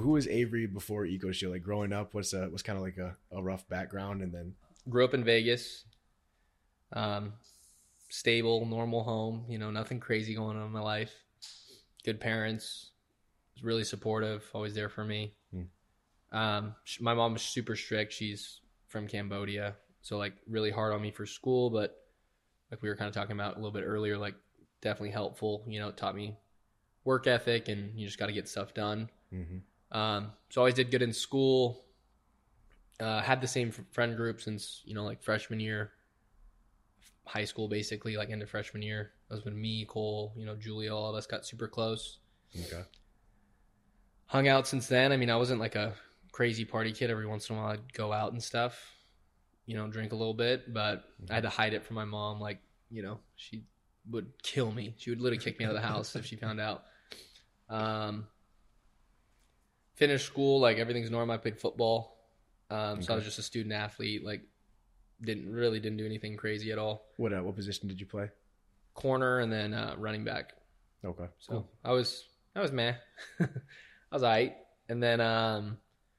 who was Avery before EcoShield? Like growing up, was kind of like a rough background, and then Grew up in Vegas. Stable, normal home. Nothing crazy going on in my life. Good parents. Was really supportive. Always there for me. My mom was super strict. She's from Cambodia, so like really hard on me for school, but like we were kind of talking about a little bit earlier, like definitely helpful. It taught me work ethic, and you just got to get stuff done. So always did good in school. Had the same friend group since like freshman year, high school, basically like into freshman year. That was when me, Cole, Julia, all of us got super close. Okay. Hung out since then. I mean, I wasn't like a crazy party kid. Every once in a while I'd go out and stuff, drink a little bit, but I had to hide it from my mom. Like, she would kill me. She would literally kick me out of the house if she found out. Finished school, like everything's normal. I played football. So I was just a student athlete, like didn't do anything crazy at all. What position did you play? Corner, and then running back. Okay. So cool. I was meh. I was all right. And then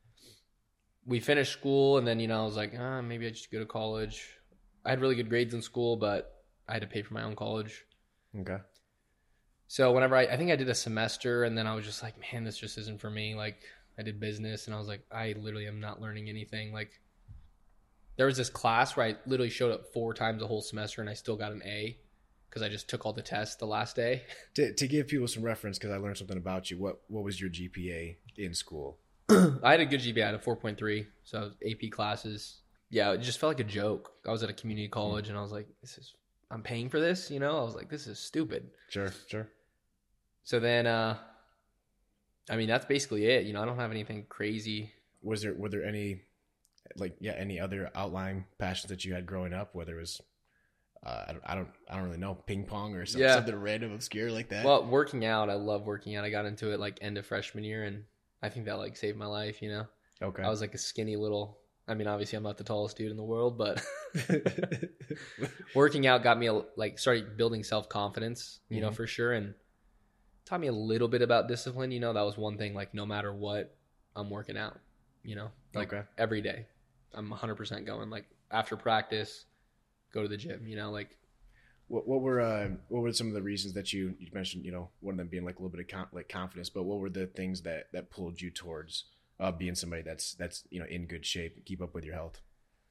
we finished school, and then I was like, maybe I just go to college. I had really good grades in school, but I had to pay for my own college. Okay. So whenever I think I did a semester, and then I was just like, man, this just isn't for me. Like I did business, and I was like, I literally am not learning anything. Like there was this class where I literally showed up 4 times the whole semester, and I still got an A because I just took all the tests the last day. To give people some reference, because I learned something about you, what was your GPA in school? I had a good GPA. I had a 4.3, so AP classes. Yeah, it just felt like a joke. I was at a community college, and I was like, I'm paying for this, I was like, this is stupid. Sure. So then, I mean, that's basically it. I don't have anything crazy. Were there any, any other outlying passions that you had growing up, whether it was, I don't really know, ping pong or something random, obscure like that? Well, working out, I love working out. I got into it like end of freshman year, and I think that like saved my life, Okay. I was like a skinny little, I mean, obviously I'm not the tallest dude in the world, but working out got me started building self-confidence, for sure. And taught me a little bit about discipline. That was one thing, like no matter what, I'm working out, every day I'm 100% going, like after practice, go to the gym, like. What were some of the reasons that you mentioned, one of them being like a little bit of confidence, but what were the things that pulled you towards being somebody that's in good shape, keep up with your health?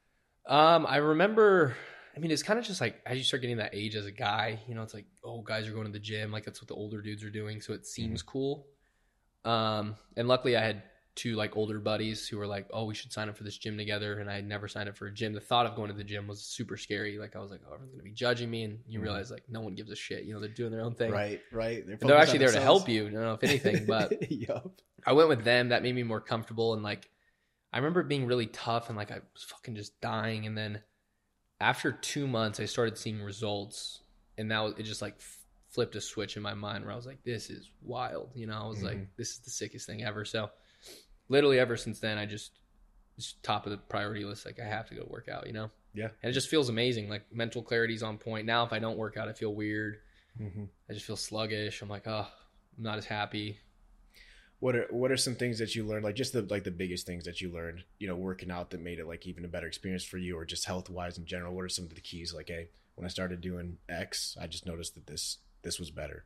I remember, I mean, it's kind of just like as you start getting that age as a guy, it's like, oh, guys are going to the gym, like that's what the older dudes are doing, so it seems cool. And luckily I had 2 like older buddies who were like, oh, we should sign up for this gym together, and I had never signed up for a gym. The thought of going to the gym was super scary. Like I was like, oh, everyone's gonna be judging me, and you realize like no one gives a shit. They're doing their own thing. Right. They're actually there to help you. I don't know if anything, but Yep. I went with them. That made me more comfortable, and like I remember it being really tough, and like I was fucking just dying. And then after 2 months, I started seeing results, and now it just like flipped a switch in my mind where I was like, this is wild. I was like, this is the sickest thing ever. So literally ever since then, it's top of the priority list. Like I have to go work out, Yeah. And it just feels amazing. Like mental clarity's on point. Now, if I don't work out, I feel weird. I just feel sluggish. I'm like, oh, I'm not as happy. What are some things that you learned, like just the biggest things that you learned, working out that made it like even a better experience for you, or just health wise in general? What are some of the keys? Like, hey, when I started doing X, I just noticed that this was better.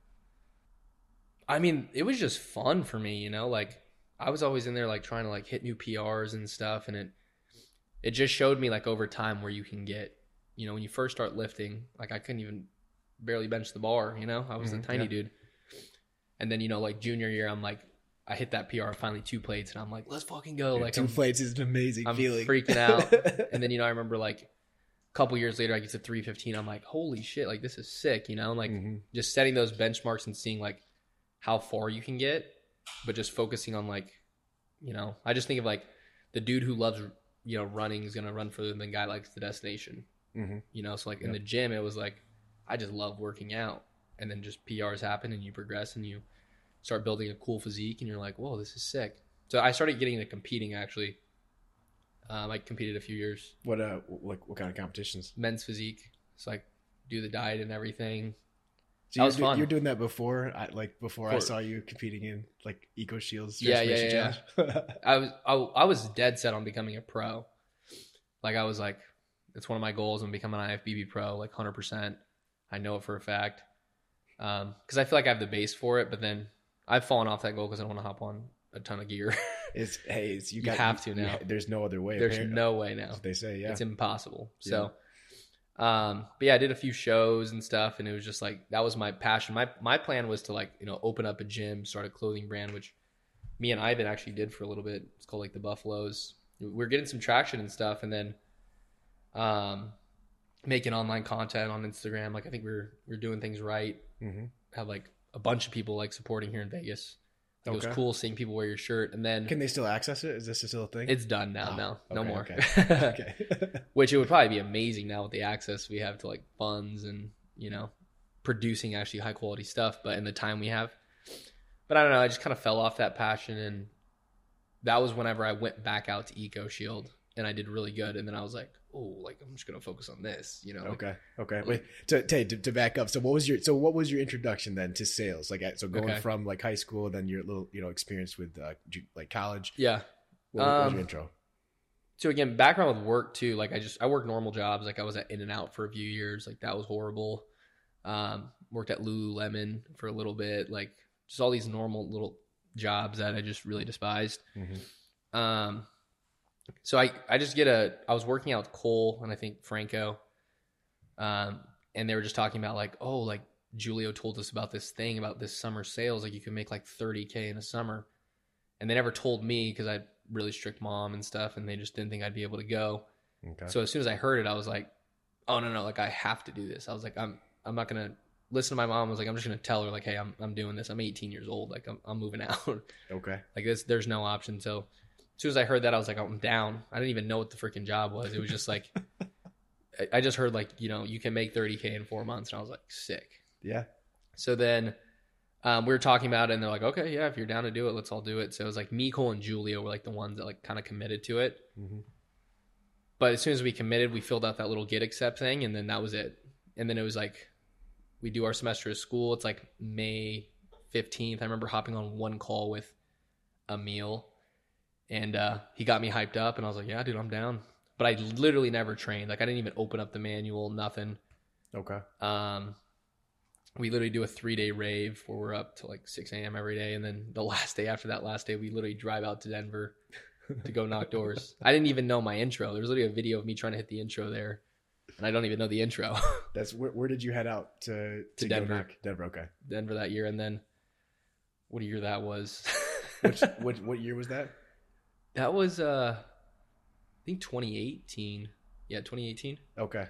I mean, it was just fun for me, like I was always in there like trying to like hit new PRs and stuff, and it just showed me like over time where you can get, when you first start lifting, like I couldn't even barely bench the bar, I was a tiny dude. And then, like junior year, I'm like, I hit that PR, finally 2 plates, and I'm like, let's fucking go. Like 2 plates is an amazing feeling. I'm freaking out. And then, I remember like a couple years later, I get to 315. I'm like, holy shit, like this is sick, and like just setting those benchmarks and seeing like how far you can get, but just focusing on like, I just think of like the dude who loves, running is going to run further than the guy likes the destination, so like in the gym, it was like, I just love working out, and then just PRs happen and you progress and you start building a cool physique, and you're like, whoa, this is sick. So I started getting into competing actually. I competed a few years. What kind of competitions? Men's physique. So I do the diet and everything. So that was fun. You're doing that before, I saw you competing in like Eco Shields. Yeah. I was dead set on becoming a pro. Like I was like, it's one of my goals. I'm becoming an IFBB pro, like 100%. I know it for a fact. Because I feel like I have the base for it, but then I've fallen off that goal because I don't want to hop on a ton of gear. You have to now. There's no other way. There's no way now. That's what they say, yeah. It's impossible. Yeah. So, but yeah, I did a few shows and stuff, and it was just like that was my passion. My plan was to like open up a gym, start a clothing brand, which me and Ivan actually did for a little bit. It's called like the Buffaloes. We're getting some traction and stuff, and then making online content on Instagram. Like I think we're doing things right. Mm-hmm. Have like a bunch of people like supporting here in Vegas. It was cool seeing people wear your shirt. And then can they still access it? Is this still a thing? It's done now. No more. Okay. Which it would probably be amazing now with the access we have to like funds and producing actually high quality stuff. But in the time we have, but I don't know. I just kind of fell off that passion, and that was whenever I went back out to Eco Shield, and I did really good. And then I was like, oh, like I'm just gonna focus on this, Okay. Wait, to back up. So what was your introduction then to sales? Like, so going from like high school, then your little experience with like college. Yeah. What was your intro? So again, background with work too. Like I worked normal jobs. Like I was at In-N-Out for a few years. Like that was horrible. Worked at Lululemon for a little bit. Like just all these normal little jobs that I just really despised. Mm-hmm. So I was working out with Cole and I think Franco, and they were just talking about like, oh, like Julio told us about this thing about this summer sales, like you can make like $30,000 in a summer, and they never told me because I had really strict mom and stuff, and they just didn't think I'd be able to go. Okay. So as soon as I heard it, I was like, oh no, like I have to do this. I was like, I'm not gonna listen to my mom. I was like, I'm just gonna tell her like, hey, I'm doing this. I'm 18 years old. Like I'm moving out. Okay. Like there's no option. So as soon as I heard that, I was like, I'm down. I didn't even know what the freaking job was. It was just like, I just heard like, you can make $30,000 in 4 months. And I was like, sick. Yeah. So then we were talking about it, and they're like, okay, yeah, if you're down to do it, let's all do it. So it was like me, Cole, and Julio were like the ones that like kind of committed to it. Mm-hmm. But as soon as we committed, we filled out that little Get Accept thing, and then that was it. And then it was like, we do our semester of school. It's like May 15th. I remember hopping on one call with Emil. And he got me hyped up, and I was like, yeah, dude, I'm down. But I literally never trained. Like, I didn't even open up the manual, nothing. Okay. We literally do a 3-day rave where we're up to like 6 a.m. every day. And then the last day, we literally drive out to Denver to go knock doors. I didn't even know my intro. There was literally a video of me trying to hit the intro there, and I don't even know the intro. That's where did you head out to Denver? Go knock? Denver, okay. Denver that year. And then what year that was? What year was that? That was, I think 2018. Yeah, 2018. Okay.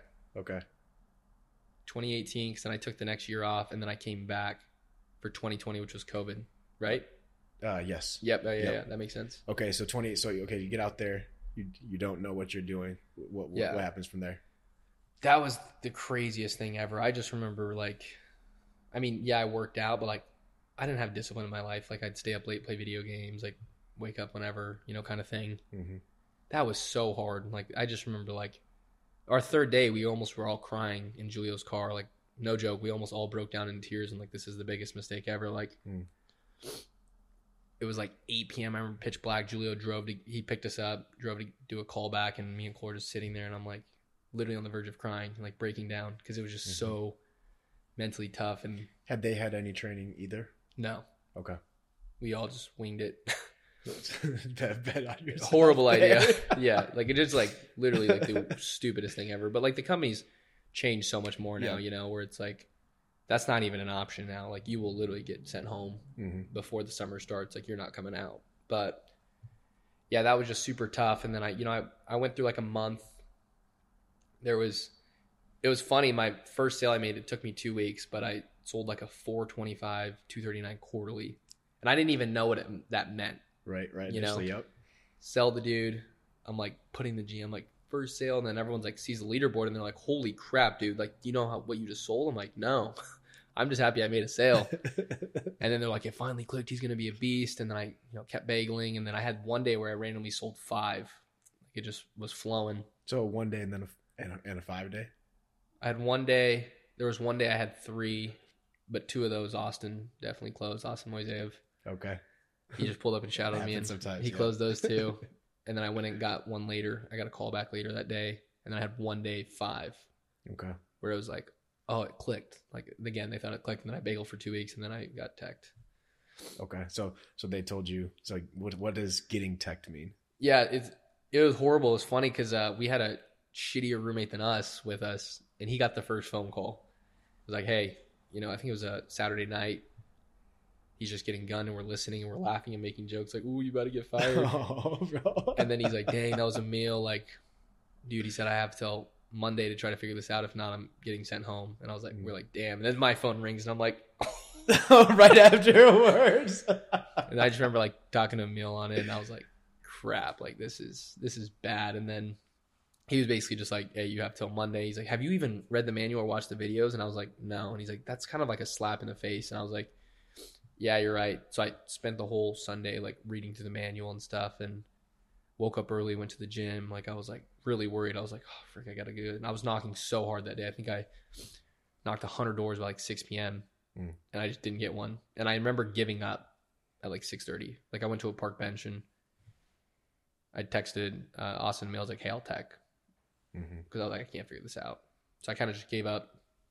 2018, because then I took the next year off, and then I came back for 2020, which was COVID, right? Yes. Yep. Yeah, that makes sense. Okay, so you get out there, you don't know what you're doing. What happens from there? That was the craziest thing ever. I just remember I worked out, but like I didn't have discipline in my life. Like I'd stay up late, play video games, like wake up whenever, kind of thing. Mm-hmm. That was so hard. Like I just remember like our third day, we almost were all crying in Julio's car. Like no joke, we almost all broke down in tears and like, this is the biggest mistake ever. Like It was like 8 p.m. I remember pitch black. Julio he picked us up, drove to do a call back, and me and Cole were just sitting there, and I'm like literally on the verge of crying, like breaking down because it was just so mentally tough. And had they had any training either? No. Okay. We all just winged it. bet on yourself. Horrible idea. Yeah, like it just like literally like the stupidest thing ever. But like the company's changed so much more now, where it's like that's not even an option now. Like you will literally get sent home before the summer starts. Like you're not coming out. But yeah, that was just super tough. And then I went through like a month. It was funny. My first sale I made, it took me 2 weeks, but I sold like a 425, 239 quarterly, and I didn't even know what that meant. Right. Yep. Sell the dude. I'm like putting the GM like first sale, and then everyone's like sees the leaderboard and they're like, "Holy crap, dude! Like, do you know what you just sold?" I'm like, "No, I'm just happy I made a sale." And then they're like, "It finally clicked. He's gonna be a beast." And then I kept bageling, and then I had one day where I randomly sold 5. Like it just was flowing. So 1 day and then a 5 day. I had one day. There was one day I had 3. but 2 of those Austin definitely closed. Austin Moiseyev. Okay. He just pulled up and shouted me, and he closed those 2. And then I went and got one later. I got a call back later that day, and then I had one day 5. Okay. Where it was like, oh, it clicked. Like again, they thought it clicked, and then I bailed for 2 weeks, and then I got teched. Okay, so they told you. So what does getting teched mean? Yeah, it was horrible. It was funny because we had a shittier roommate than us with us, and he got the first phone call. It was like, hey, I think it was a Saturday night. He's just getting gunned, and we're listening, and we're laughing and making jokes like, ooh, you about to get fired. Oh, bro. And then he's like, dang, that was a meal. Like, dude, he said, I have till Monday to try to figure this out. If not, I'm getting sent home. And I was like, we're like, damn. And then my phone rings, and I'm like, right afterwards. And I just remember like talking to Emil on it, and I was like, crap, like this is bad. And then he was basically just like, hey, you have till Monday. He's like, have you even read the manual or watched the videos? And I was like, no. And he's like, that's kind of like a slap in the face. And I was like, yeah, you're right. So I spent the whole Sunday like reading through the manual and stuff, and woke up early, went to the gym. Like I was like really worried. I was like, oh, frick, I gotta go. And I was knocking so hard that day. I think I knocked 100 doors by like 6 p.m. And I just didn't get one. And I remember giving up at like 6:30. Like I went to a park bench, and I texted Austin and I was like, hey, I'll tech. Because I was like, I can't figure this out. So I kind of just gave up,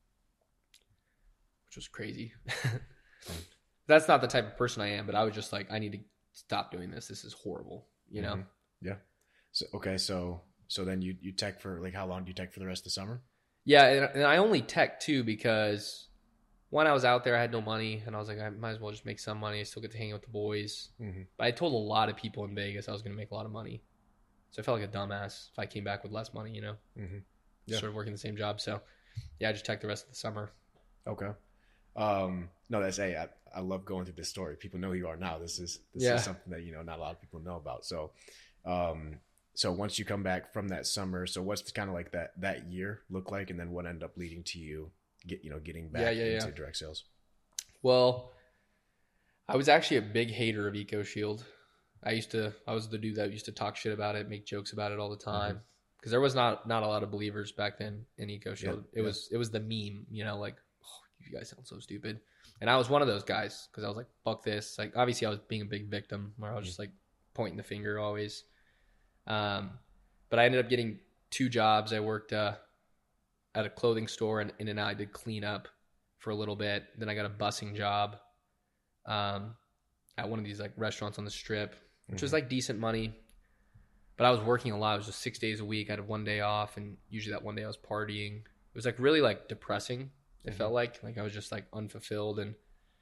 which was crazy. That's not the type of person I am, but I was just like, I need to stop doing this. This is horrible, Yeah. So, okay. So then you tech for like, how long do you tech for the rest of the summer? Yeah. And I only tech too, because when I was out there, I had no money, and I was like, I might as well just make some money. I still get to hang out with the boys. But I told a lot of people in Vegas I was going to make a lot of money. So I felt like a dumbass if I came back with less money, sort of working the same job. So yeah, I just tech the rest of the summer. Okay. No, that's, hey, I love going through this story. People know who you are now. This is something that, not a lot of people know about. So, so once you come back from that summer, so what's kind of like that year look like? And then what ended up leading to you getting back into direct sales? Well, I was actually a big hater of EcoShield. I was the dude that used to talk shit about it, make jokes about it all the time. Because there was not a lot of believers back then in EcoShield. It was the meme, like, oh, you guys sound so stupid. And I was one of those guys, because I was like, fuck this. Like, obviously I was being a big victim, where I was just like pointing the finger always. But I ended up getting 2 jobs. I worked at a clothing store, and in and out I did clean up for a little bit. Then I got a busing job at one of these like restaurants on the Strip, which was like decent money. But I was working a lot. It was just 6 days a week. I had 1 day off, and usually that 1 day I was partying. It was like really like depressing. It felt like I was just like unfulfilled, and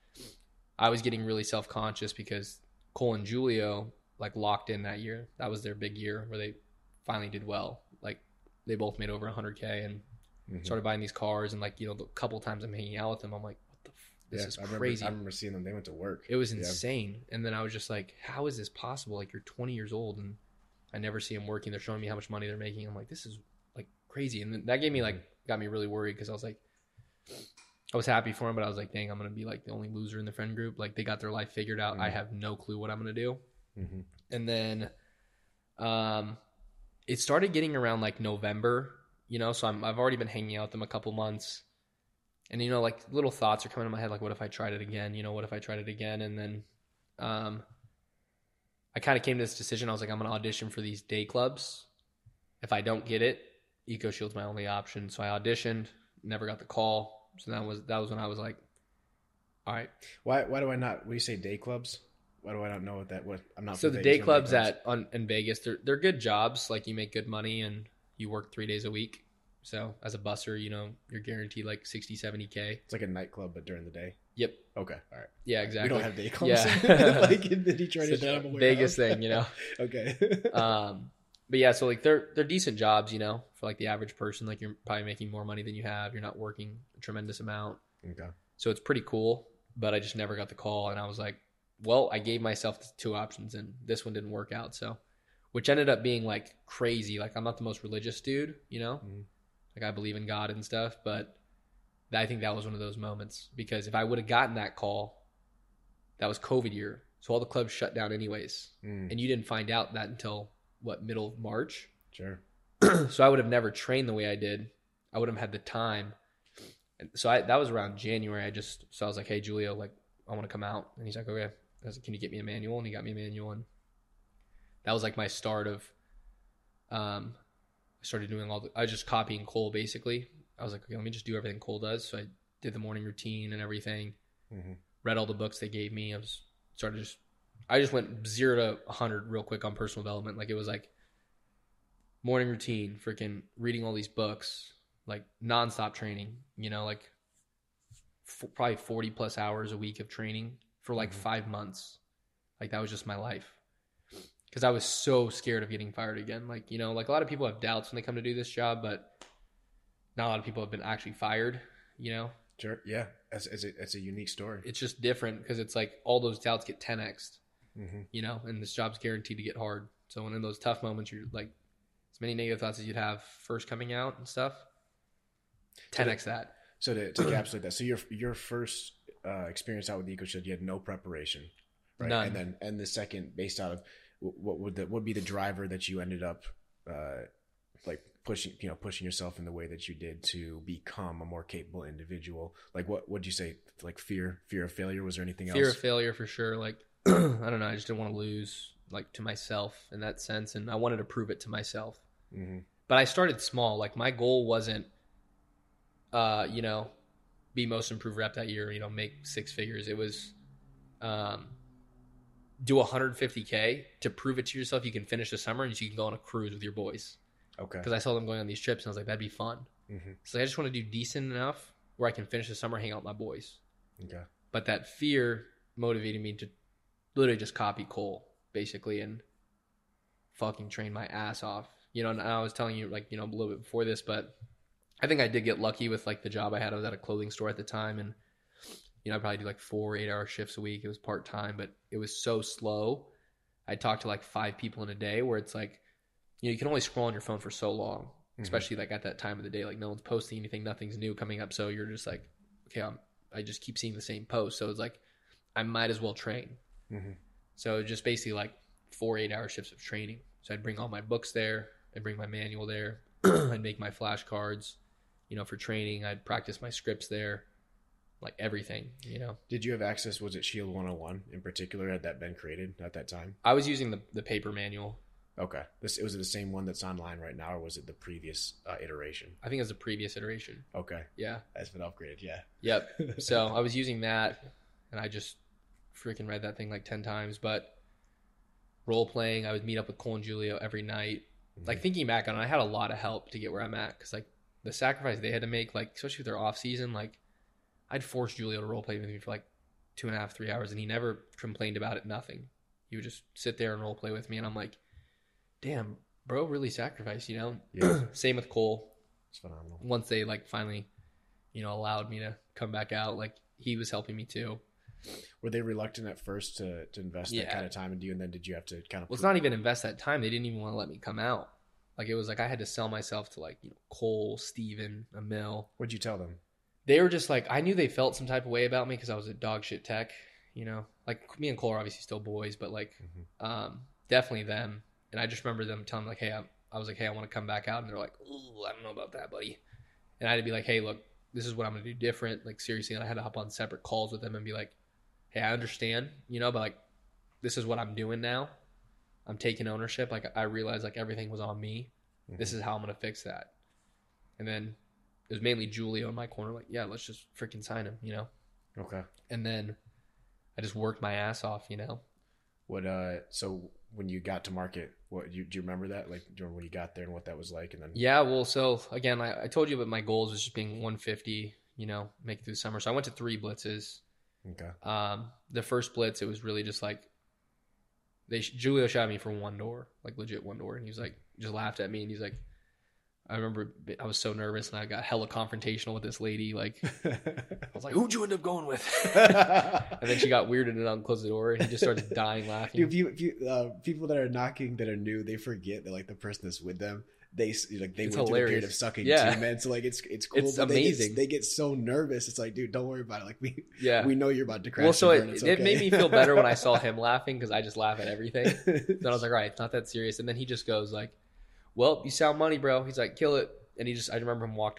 I was getting really self-conscious because Cole and Julio like locked in that year. That was their big year where they finally did well. Like they both made over 100K and started buying these cars. And like, the couple times I'm hanging out with them, I'm like, what the this is crazy. I remember seeing them. They went to work. It was insane. And then I was just like, how is this possible? Like, you're 20 years old and I never see them working. They're showing me how much money they're making. I'm like, this is like crazy. And that gave me got me really worried, because I was like, I was happy for them, but I was like, dang, I'm going to be like the only loser in the friend group. Like they got their life figured out. I have no clue what I'm going to do. And then it started getting around like November, so I've already been hanging out with them a couple months. And, like little thoughts are coming in my head. Like, what if I tried it again? What if I tried it again? And then I kind of came to this decision. I was like, I'm going to audition for these day clubs. If I don't get it, EcoShield's my only option. So I auditioned, never got the call. So that was when I was like, all right. Why do I not, when you say day clubs, why do I not know what I'm not. So the day clubs in Vegas, they're good jobs. Like you make good money and you work 3 days a week. So as a busser, you're guaranteed like 60, 70K. It's like a nightclub, but during the day. Yep. Okay. All right. Yeah, exactly. We don't have day clubs. Yeah. Like in the Detroit is Vegas thing, Okay. But yeah, so like they're decent jobs, for like the average person. Like you're probably making more money than you have. You're not working a tremendous amount. Okay. So it's pretty cool, but I just never got the call. And I was like, well, I gave myself 2 options and this one didn't work out. So, which ended up being like crazy. Like I'm not the most religious dude, like I believe in God and stuff, but I think that was one of those moments, because if I would have gotten that call, that was COVID year. So all the clubs shut down anyways. And you didn't find out that until middle of March. Sure. So I would have never trained the way I did. I would have had the time. And so that was around January. So I was like, hey, Julio, like, I want to come out. And he's like, okay. I was like, can you get me a manual? And he got me a manual. And that was like my start of, I started doing I was just copying Cole basically. I was like, okay, let me just do everything Cole does. So I did the morning routine and everything, read all the books they gave me. I just went 0 to 100 real quick on personal development. Like it was like morning routine, freaking reading all these books, like nonstop training, like probably 40 plus hours a week of training for like 5 months. Like that was just my life. Because I was so scared of getting fired again. Like, like a lot of people have doubts when they come to do this job, but not a lot of people have been actually fired, Sure. Yeah. It's a unique story. It's just different because it's like all those doubts get 10x'd, and this job's guaranteed to get hard. So when in those tough moments, you're like, as many negative thoughts as you'd have first coming out and stuff, 10x that. So to encapsulate that, so your first experience out with the EcoShield, you had no preparation, right? None. And the second, based out of what would be the driver that you ended up like pushing yourself in the way that you did to become a more capable individual? Like what would you say? Like fear of failure? Was there anything else? Fear of failure for sure. Like I don't know. I just didn't want to lose like to myself in that sense, and I wanted to prove it to myself. But I started small. Like my goal wasn't, be most improved rep that year. Make 6 figures. It was, do 150K to prove it to yourself. You can finish the summer and you can go on a cruise with your boys. Okay. Because I saw them going on these trips and I was like, that'd be fun. So I just want to do decent enough where I can finish the summer, hang out with my boys. Okay. But that fear motivated me to literally just copy Cole basically and fucking train my ass off. And I was telling you like, a little bit before this, but I think I did get lucky with like the job I had. I was at a clothing store at the time, and I probably do like 4 8-hour shifts a week. It was part-time, but it was so slow. I talked to like 5 people in a day, where it's like, you can only scroll on your phone for so long, especially like at that time of the day. Like no one's posting anything, nothing's new coming up. So you're just like, okay, I just keep seeing the same post. So it's like, I might as well train. So just basically like 4 8-hour shifts of training. So I'd bring all my books there. I'd bring my manual there. I'd make my flashcards, for training. I'd practice my scripts there, like everything, Did you have access? Was it Shield 101 in particular? Had that been created at that time? I was using the paper manual. Okay. Was it the same one that's online right now, or was it the previous iteration? I think it was the previous iteration. Okay. Yeah. That's been upgraded. Yeah. Yep. So I was using that, and I just freaking read that thing like 10 times. But role playing, I would meet up with Cole and Julio every night. Like thinking back on it, I had a lot of help to get where I'm at, because like the sacrifice they had to make, like especially with their off season, like I'd force Julio to role play with me for like 2.5, 3 hours, and he never complained about it. Nothing. He would just sit there and role play with me, and I'm like, damn, bro, really sacrificed, Yeah. Same with Cole. It's phenomenal. Once they like finally, allowed me to come back out, like he was helping me too. Were they reluctant at first to invest that kind of time into you, and then did you have to kind of? Well, it's not even invest that time. They didn't even want to let me come out. Like it was like I had to sell myself to like Cole, Steven, Emil. What'd you tell them? They were just like, I knew they felt some type of way about me because I was a dog shit tech. Like me and Cole are obviously still boys, but like definitely them. And I just remember them telling me like, hey, I was like, hey, I want to come back out, and they're like, ooh, I don't know about that, buddy. And I had to be like, hey, look, this is what I'm gonna do different. Like seriously, and I had to hop on separate calls with them and be like, hey, I understand, but like, this is what I'm doing now. I'm taking ownership. Like I realized like everything was on me. This is how I'm going to fix that. And then it was mainly Julio in my corner. Like, yeah, let's just freaking sign him, Okay. And then I just worked my ass off, What, so when you got to market, do you remember that? Like during when you got there and what that was like? And then. Yeah. Well, so again, I told you about my goals was just being 150, make it through the summer. So I went to 3 blitzes. Okay. The first blitz, it was really just like Julio shot me from one door, like legit one door, and he was like, just laughed at me, and he's like, I remember I was so nervous, and I got hella confrontational with this lady. Like, I was like, "Who'd you end up going with?" And then she got weirded and closed the door, and he just started dying laughing. Dude, people that are knocking that are new, they forget that like the person that's with them. They went through the period of sucking too, man. So like it's cool. It's amazing. They get so nervous. It's like, dude, don't worry about it. Like we know you're about to crash. Well, so it made me feel better when I saw him laughing, because I just laugh at everything. Then I was like, all right, it's not that serious. And then he just goes like, well, you sound money, bro. He's like, kill it. And I remember him walked away.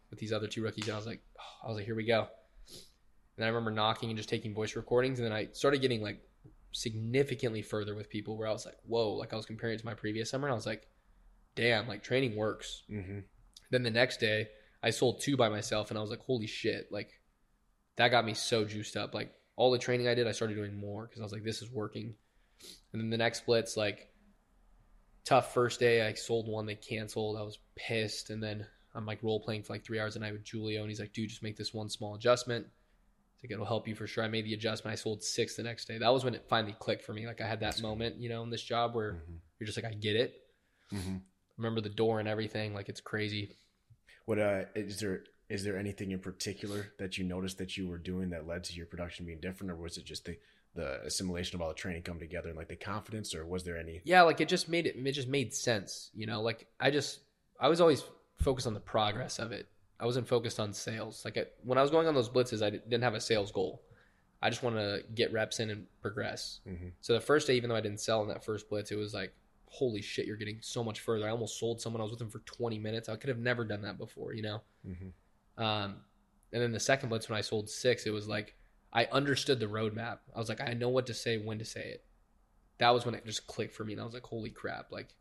with these other 2 rookies. And I was like, here we go. And I remember knocking and just taking voice recordings. And then I started getting like significantly further with people where I was like, whoa, like I was comparing it to my previous summer. And I was like, damn, like training works. Mm-hmm. Then the next day I sold 2 by myself and I was like, holy shit. Like that got me so juiced up. Like all the training I did, I started doing more because I was like, this is working. And then the next splits, like tough first day, I sold 1, they canceled. I was pissed. And then I'm like role playing for like 3 hours a night with Julio. And he's like, dude, just make this one small adjustment. I think it'll help you for sure. I made the adjustment. I sold 6 the next day. That was when it finally clicked for me. Like I had that moment, you know, in this job where you're just like, I get it. Mm-hmm. Remember the door and everything. Like it's crazy. What is there anything in particular that you noticed that you were doing that led to your production being different, or was it just the assimilation of all the training coming together and like the confidence, or was there any? Yeah, like it just made sense, you know. Like I was always focused on the progress of it. I wasn't focused on sales. Like when I was going on those blitzes, I didn't have a sales goal. I just wanted to get reps in and progress. Mm-hmm. So the first day, even though I didn't sell in that first blitz, it was like, holy shit, you're getting so much further. I almost sold someone. I was with them for 20 minutes. I could have never done that before, you know? Mm-hmm. And then the second blitz, when I sold 6, it was like, I understood the roadmap. I was like, I know what to say, when to say it. That was when it just clicked for me. And I was like, holy crap. Like,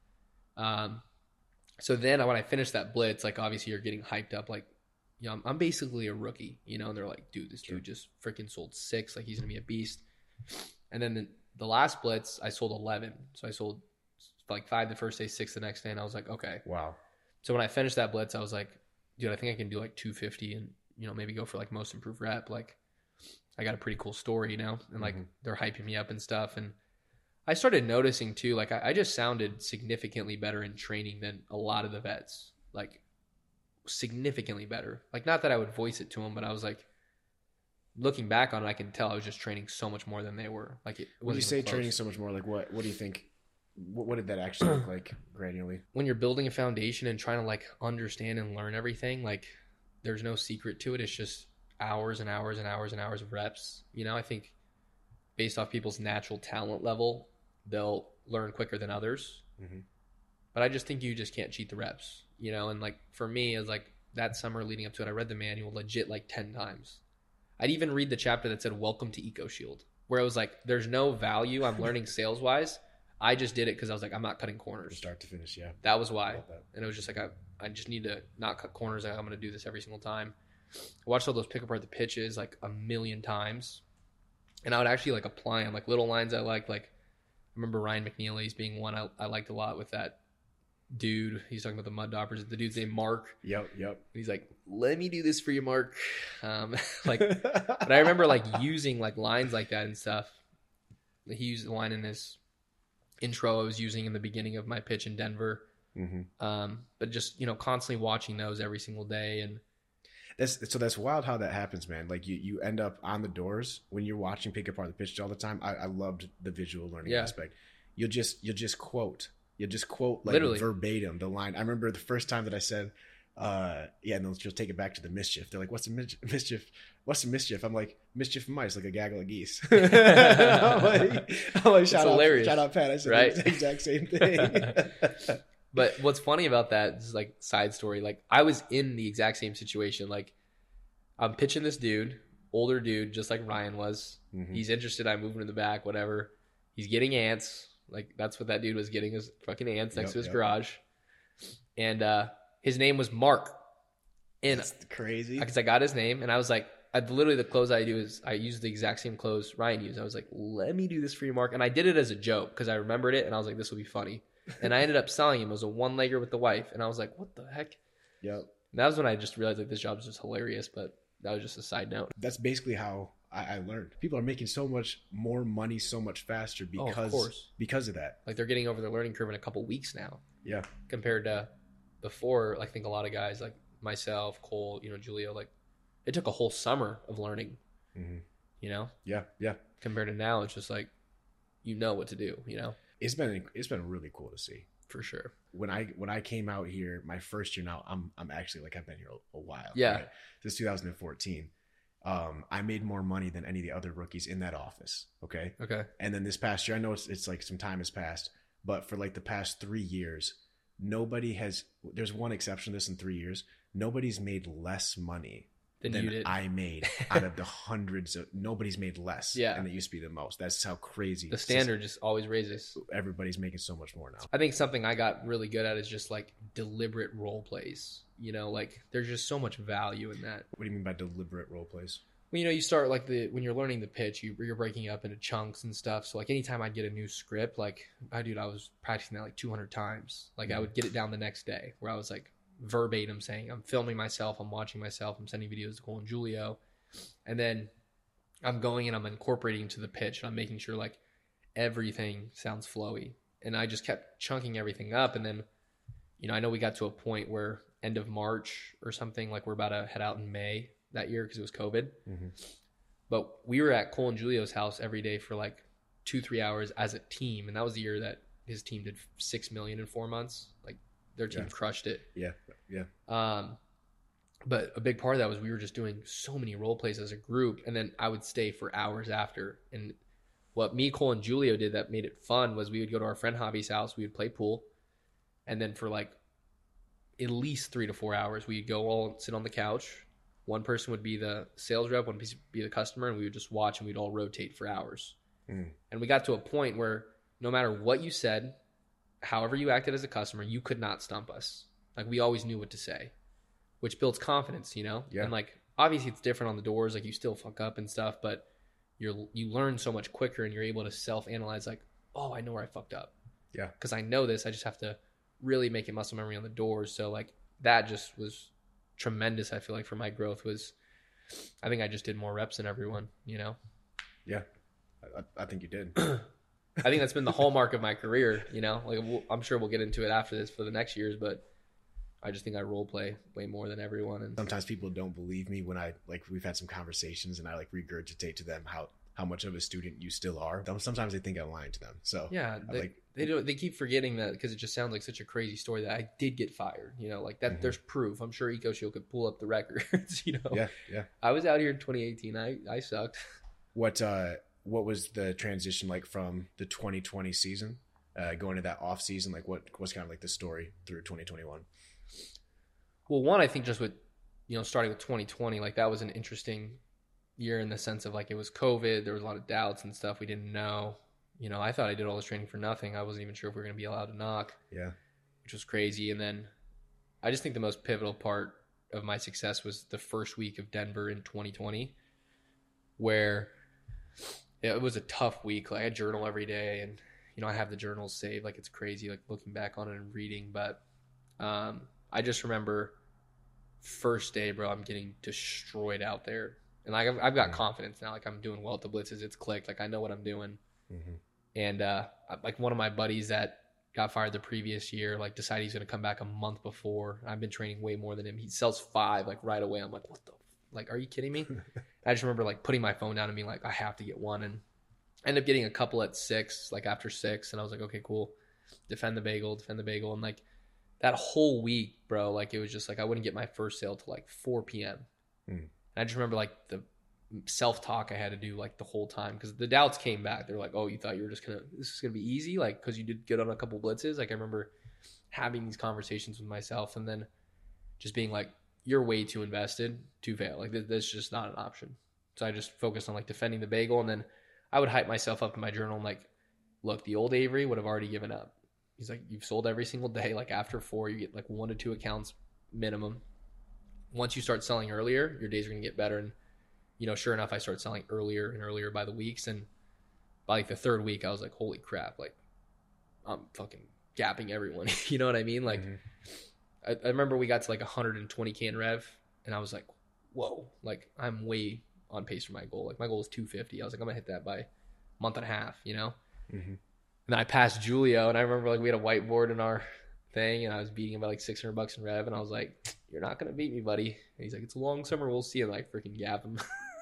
so then when I finished that blitz, like obviously you're getting hyped up. Like, you know, I'm basically a rookie, you know, and they're like, dude, this dude just freaking sold 6. Like he's going to be a beast. And then the last blitz, I sold 11. So I sold like 5 the first day, 6 the next day. And I was like, okay. Wow. So when I finished that blitz, I was like, dude, I think I can do like 250 and, you know, maybe go for like most improved rep. Like I got a pretty cool story, you know, and like they're hyping me up and stuff. And I started noticing too, like I just sounded significantly better in training than a lot of the vets, like significantly better. Like not that I would voice it to them, but I was like, looking back on it, I can tell I was just training so much more than they were. Like it when you say close. Training so much more, like what do you think? What did that actually look like gradually? When you're building a foundation and trying to like understand and learn everything, like there's no secret to it. It's just hours and hours and hours and hours of reps. You know, I think based off people's natural talent level, they'll learn quicker than others. Mm-hmm. But I just think you just can't cheat the reps, you know? And like for me, it was like that summer leading up to it, I read the manual legit like 10 times. I'd even read the chapter that said, welcome to EcoShield, where it was like, there's no value I'm learning sales wise. I just did it because I was like, I'm not cutting corners. From start to finish, yeah. That was why. And it was just like, I just need to not cut corners. I'm going to do this every single time. I watched all those pick apart the pitches like a million times. And I would actually like apply them, like little lines I liked. Like, I remember Ryan McNeely's being one I liked a lot with that dude. He's talking about the Mud Doppers. The dude's named Mark. Yep. And he's like, let me do this for you, Mark. Like, but I remember like using like lines like that and stuff. He used the line in his intro I was using in the beginning of my pitch in Denver. Mm-hmm. But just, you know, constantly watching those every single day. And that's wild how that happens, man. Like you end up on the doors when you're watching pick apart the pitch all the time. I loved the visual learning aspect. You'll just quote like literally verbatim the line. I remember the first time that I said, and then she'll take it back to the mischief. They're like, what's the mischief? What's the mischief? I'm like, mischief of mice, like a gaggle of geese. I'm like shout out Pat. I said the exact same thing. But what's funny about that is like side story. Like I was in the exact same situation. Like I'm pitching this dude, older dude, just like Ryan was. Mm-hmm. He's interested. I move him in the back, whatever. He's getting ants. Like that's what that dude was getting, is fucking ants next to his garage. And his name was Mark. And that's crazy. Because I got his name and I was like, literally the close I do is I use the exact same close Ryan used. I was like, let me do this for you, Mark. And I did it as a joke because I remembered it and I was like, this will be funny. And I ended up selling him. It was a one-legger with the wife. And I was like, what the heck? Yep. And that was when I just realized like this job is just hilarious. But that was just a side note. That's basically how I learned. People are making so much more money so much faster because of that. Like they're getting over their learning curve in a couple weeks now. Yeah. Compared to before, I think a lot of guys like myself, Cole, you know, Julio, like it took a whole summer of learning, you know? Yeah. Compared to now, it's just like, you know what to do, you know? It's been really cool to see. For sure. When I came out here, my first year now, I'm actually like, I've been here a while. Yeah. Right? Since 2014. I made more money than any of the other rookies in that office. Okay. Okay. And then this past year, I know it's like some time has passed, but for like the past 3 years, there's one exception to this in 3 years. Nobody's made less money than you did. I made out of the hundreds of, nobody's made less. Yeah. And it used to be the most. That's how crazy. The standard just always raises. Everybody's making so much more now. I think something I got really good at is just like deliberate role plays. You know, like there's just so much value in that. What do you mean by deliberate role plays? Well, you know, you start like when you're learning the pitch, you're breaking it up into chunks and stuff. So like anytime I'd get a new script, like I was practicing that like 200 times. Like I would get it down the next day where I was like verbatim saying, I'm filming myself, I'm watching myself, I'm sending videos to Cole and Julio. And then I'm going and I'm incorporating into the pitch and I'm making sure like everything sounds flowy. And I just kept chunking everything up. And then, you know, I know we got to a point where end of March or something, like we're about to head out in May that year because it was COVID. Mm-hmm. But we were at Cole and Julio's house every day for like 2-3 hours as a team. And that was the year that his team did $6 million in 4 months. Like their team crushed it. Yeah. But a big part of that was we were just doing so many role plays as a group. And then I would stay for hours after. And what me, Cole, and Julio did that made it fun was we would go to our friend Javi's house. We would play pool. And then for like at least 3 to 4 hours, we'd go all sit on the couch. One person would be the sales rep, one person would be the customer, and we would just watch and we'd all rotate for hours. And we got to a point where no matter what you said, however you acted as a customer, you could not stump us. Like we always knew what to say, which builds confidence, you know? Yeah. And like obviously it's different on the doors, like you still fuck up and stuff, but you learn so much quicker and you're able to self-analyze like, oh, I know where I fucked up. Yeah. Because I know this, I just have to really make it muscle memory on the doors. So like that just was tremendous. I feel like for my growth was, I think I just did more reps than everyone, you know? Yeah. I think you did. I think that's been the hallmark of my career, you know, like I'm sure we'll get into it after this for the next years, but I just think I role play way more than everyone. And sometimes people don't believe me when we've had some conversations and I like regurgitate to them how much of a student you still are. Sometimes they think I'm lying to them. So yeah, they keep forgetting that because it just sounds like such a crazy story that I did get fired, you know, like that. Mm-hmm. There's proof. I'm sure EcoShield could pull up the records, you know? Yeah. I was out here in 2018. I sucked. What was the transition like from the 2020 season, going to that off season? Like what's kind of like the story through 2021? Well, one, I think just with, you know, starting with 2020, like that was an interesting year in the sense of like it was COVID. There was a lot of doubts and stuff we didn't know. You know, I thought I did all this training for nothing. I wasn't even sure if we were going to be allowed to knock. Yeah. Which was crazy. And then I just think the most pivotal part of my success was the first week of Denver in 2020, where it was a tough week. Like I journal every day and, you know, I have the journals saved. Like it's crazy, like looking back on it and reading. But I just remember first day, bro, I'm getting destroyed out there. And like I've got confidence now. Like I'm doing well at the blitzes. It's clicked. Like I know what I'm doing. Mm-hmm. And like one of my buddies that got fired the previous year, like decided he's going to come back a month before. I've been training way more than him. He sells 5 like right away. I'm like, what the, like, are you kidding me? I just remember like putting my phone down and being like, I have to get one. And I ended up getting a couple at 6, like after 6. And I was like, okay, cool. Defend the bagel. And like that whole week, bro, like it was just like, I wouldn't get my first sale till like 4 p.m. And I just remember like the self-talk I had to do like the whole time because the doubts came back. They're like, oh, you thought you were just this is gonna be easy, like because you did good on a couple blitzes. Like I remember having these conversations with myself and then just being like, you're way too invested to fail. Like that's just not an option. So I just focused on like defending the bagel, and then I would hype myself up in my journal and like, look, the old Avery would have already given up. He's like, you've sold every single day. Like after 4, you get like 1 to 2 accounts minimum. Once you start selling earlier, your days are gonna get better. And you know, sure enough, I started selling earlier and earlier by the weeks. And by like the 3rd week, I was like, holy crap, like I'm fucking gapping everyone. You know what I mean? Like I remember we got to like 120 can rev and I was like, whoa, like I'm way on pace for my goal. Like my goal is 250. I was like, I'm gonna hit that by a month and a half, you know? Mm-hmm. And then I passed Julio and I remember like we had a whiteboard in our thing and I was beating him by like $600 in rev and I was like, you're not gonna beat me, buddy. And he's like, it's a long summer, we'll see. And I freaking gap him.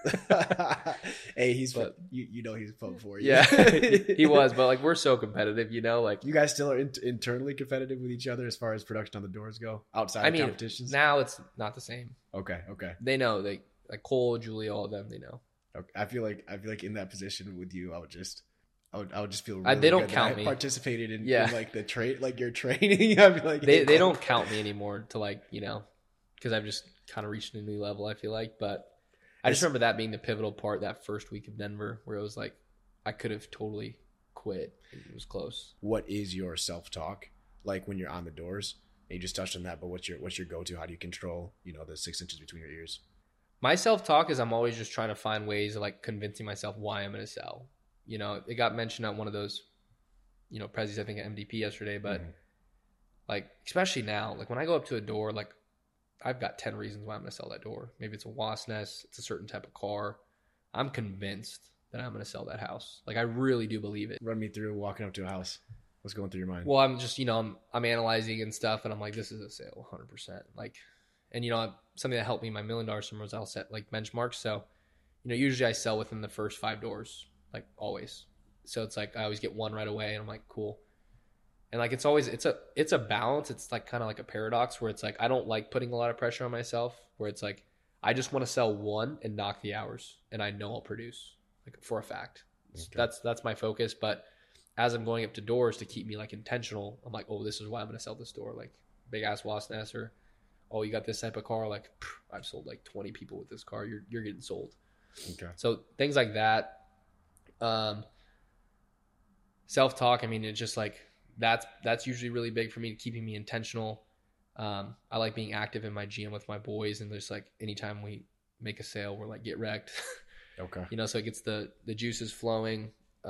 Hey, you know he's pumped for you. Yeah, he was, but like we're so competitive, you know. Like you guys still are internally competitive with each other as far as production on the doors go outside of competitions. Now it's not the same. Okay. They know like Cole, Julie, all of them. They know. Okay. I feel like in that position with you, I would just I would just feel really they don't good count that I me. participated in, Yeah. in like the trade, like your training. I'd be like, They hey, don't count me anymore to like, you know, because I've just kind of reached a new level, I feel like. But I just remember that being the pivotal part that first week of Denver where it was like I could have totally quit. It was close. What is your self-talk like when you're on the doors? And you just touched on that, but what's your go-to? How do you control, the 6 inches between your ears? My self-talk is I'm always just trying to find ways of like convincing myself why I'm going to sell. You know, it got mentioned at one of those, prezzies, I think at MDP yesterday, but like, especially now, like when I go up to a door, like I've got 10 reasons why I'm going to sell that door. Maybe it's a wasp nest. It's a certain type of car. I'm convinced that I'm going to sell that house. Like I really do believe it. Run me through walking up to a house. What's going through your mind? Well, I'm just, I'm analyzing and stuff and I'm like, this is a sale 100%. Like, and something that helped me in my $1 million summer was I'll set like benchmarks. So, usually I sell within the first 5 doors, like always. So it's like, I always get one right away and I'm like, cool. And like, it's a balance. It's like kind of like a paradox where it's like, I don't like putting a lot of pressure on myself where it's like, I just want to sell one and knock the hours and I know I'll produce like for a fact. Okay. That's my focus. But as I'm going up to doors to keep me like intentional, I'm like, oh, this is why I'm going to sell this door. Like big ass wasp nest or, oh, you got this type of car. Like I've sold like 20 people with this car. You're getting sold. Okay. So things like that. Self-talk. I mean, it's just like, that's usually really big for me, keeping me intentional. I like being active in my GM with my boys, and there's like anytime we make a sale, we're like get wrecked. Okay. So it gets the juices flowing.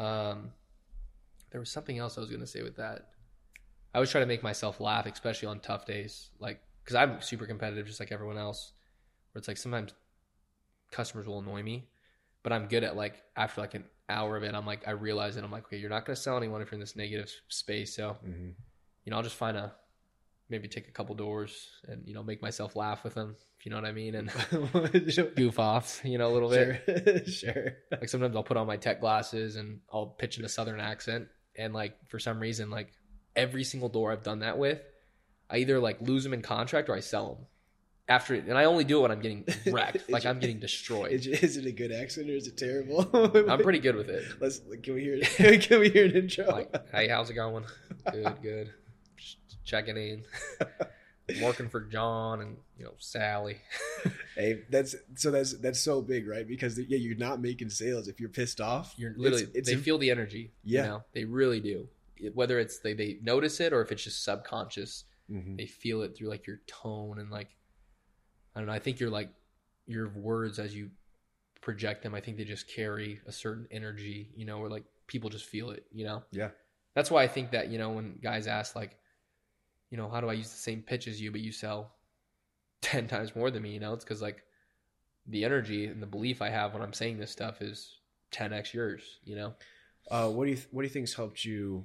There was something else I was gonna say with that. I always try to make myself laugh, especially on tough days, like because I'm super competitive, just like everyone else. Where it's like sometimes customers will annoy me, but I'm good at like after like an hour of it, I'm like I realize it. I'm like, okay, you're not gonna sell anyone if you're in this negative space, so I'll just maybe take a couple doors and make myself laugh with them, if you know what I mean, and goof off a little bit. Sure. Like sometimes I'll put on my tech glasses and I'll pitch in a southern accent, and like for some reason, like every single door I've done that with, I either like lose them in contract or I sell them after it, and I only do it when I'm getting wrecked. Like I'm getting destroyed. Is it a good accent or is it terrible? I'm pretty good with it. Can we hear it? Can we hear an intro? Like, hey, how's it going? Good. Just checking in. I'm working for John and Sally. Hey, that's so big, right? Because you're not making sales if you're pissed off. You're literally they feel the energy. Yeah, they really do. Whether it's they notice it or if it's just subconscious, they feel it through like your tone and like. I don't know. I think your words as you project them, I think they just carry a certain energy, where like people just feel it, Yeah. That's why I think that, when guys ask like, how do I use the same pitch as you, but you sell 10 times more than me, it's because like the energy and the belief I have when I'm saying this stuff is 10x yours, What do you think's helped you,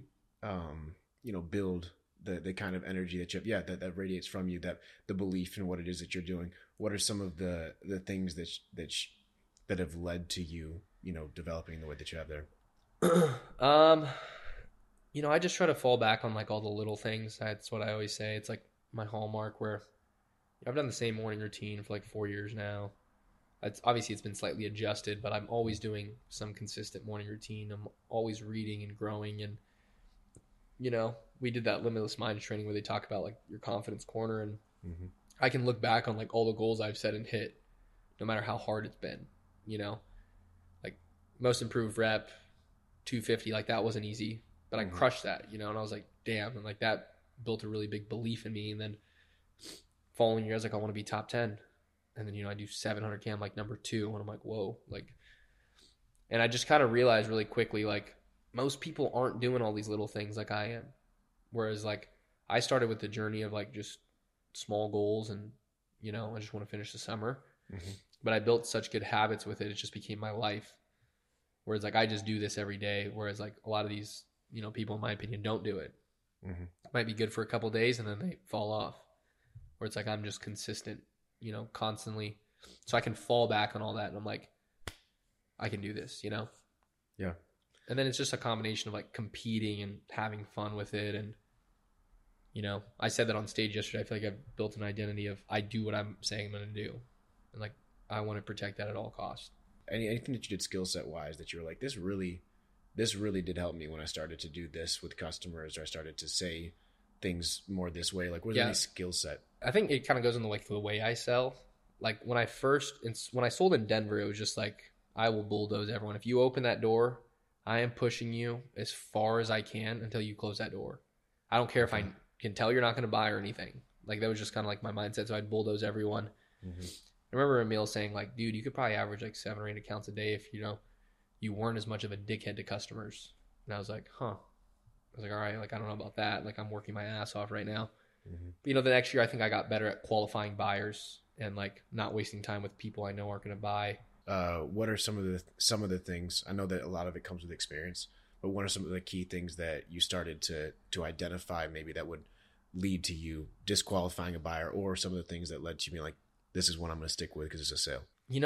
build the kind of energy that you have, that radiates from you, that the belief in what it is that you're doing? What are some of the things that have led to you, developing the way that you have there? I just try to fall back on like all the little things. That's what I always say. It's like my hallmark where I've done the same morning routine for like 4 years now. It's been slightly adjusted, but I'm always doing some consistent morning routine. I'm always reading and growing, and we did that Limitless Minds training where they talk about like your confidence corner, and I can look back on like all the goals I've set and hit, no matter how hard it's been, like most improved rep, 250, like that wasn't easy, but I crushed that, and I was like, damn. And like that built a really big belief in me. And then following year, I was like, I want to be top 10. And then, I do 700K, I'm like number 2. And I'm like, whoa, like, and I just kind of realized really quickly, like most people aren't doing all these little things like I am. Whereas like I started with the journey of like just small goals and, I just want to finish the summer, but I built such good habits with it. It just became my life. Whereas like I just do this every day. Whereas like a lot of these, people in my opinion don't do it. It might be good for a couple of days and then they fall off. Where it's like I'm just consistent, constantly. So I can fall back on all that and I'm like, I can do this, Yeah. And then it's just a combination of like competing and having fun with it. And, I said that on stage yesterday. I feel like I've built an identity of I do what I'm saying I'm going to do. And like, I want to protect that at all costs. Anything that you did skill set wise that you were like, this really this really did help me when I started to do this with customers, or I started to say things more this way. Like, what's any skill set? I think it kind of goes into like the way I sell. Like when I sold in Denver, it was just like, I will bulldoze everyone. If you open that door, I am pushing you as far as I can until you close that door. I don't care if I can tell you're not going to buy or anything. Like that was just kind of like my mindset. So I'd bulldoze everyone. Mm-hmm. I remember Emil saying like, dude, you could probably average like 7 or 8 accounts a day if, you weren't as much of a dickhead to customers. And I was like, huh. I was like, all right, like, I don't know about that. Like, I'm working my ass off right now. Mm-hmm. But, the next year, I think I got better at qualifying buyers and, not wasting time with people I know aren't going to buy. What are some of the things? I know that a lot of it comes with experience, but what are some of the key things that you started to identify maybe that would lead to you disqualifying a buyer, or some of the things that led to you being like, this is what I'm going to stick with because it's a sale?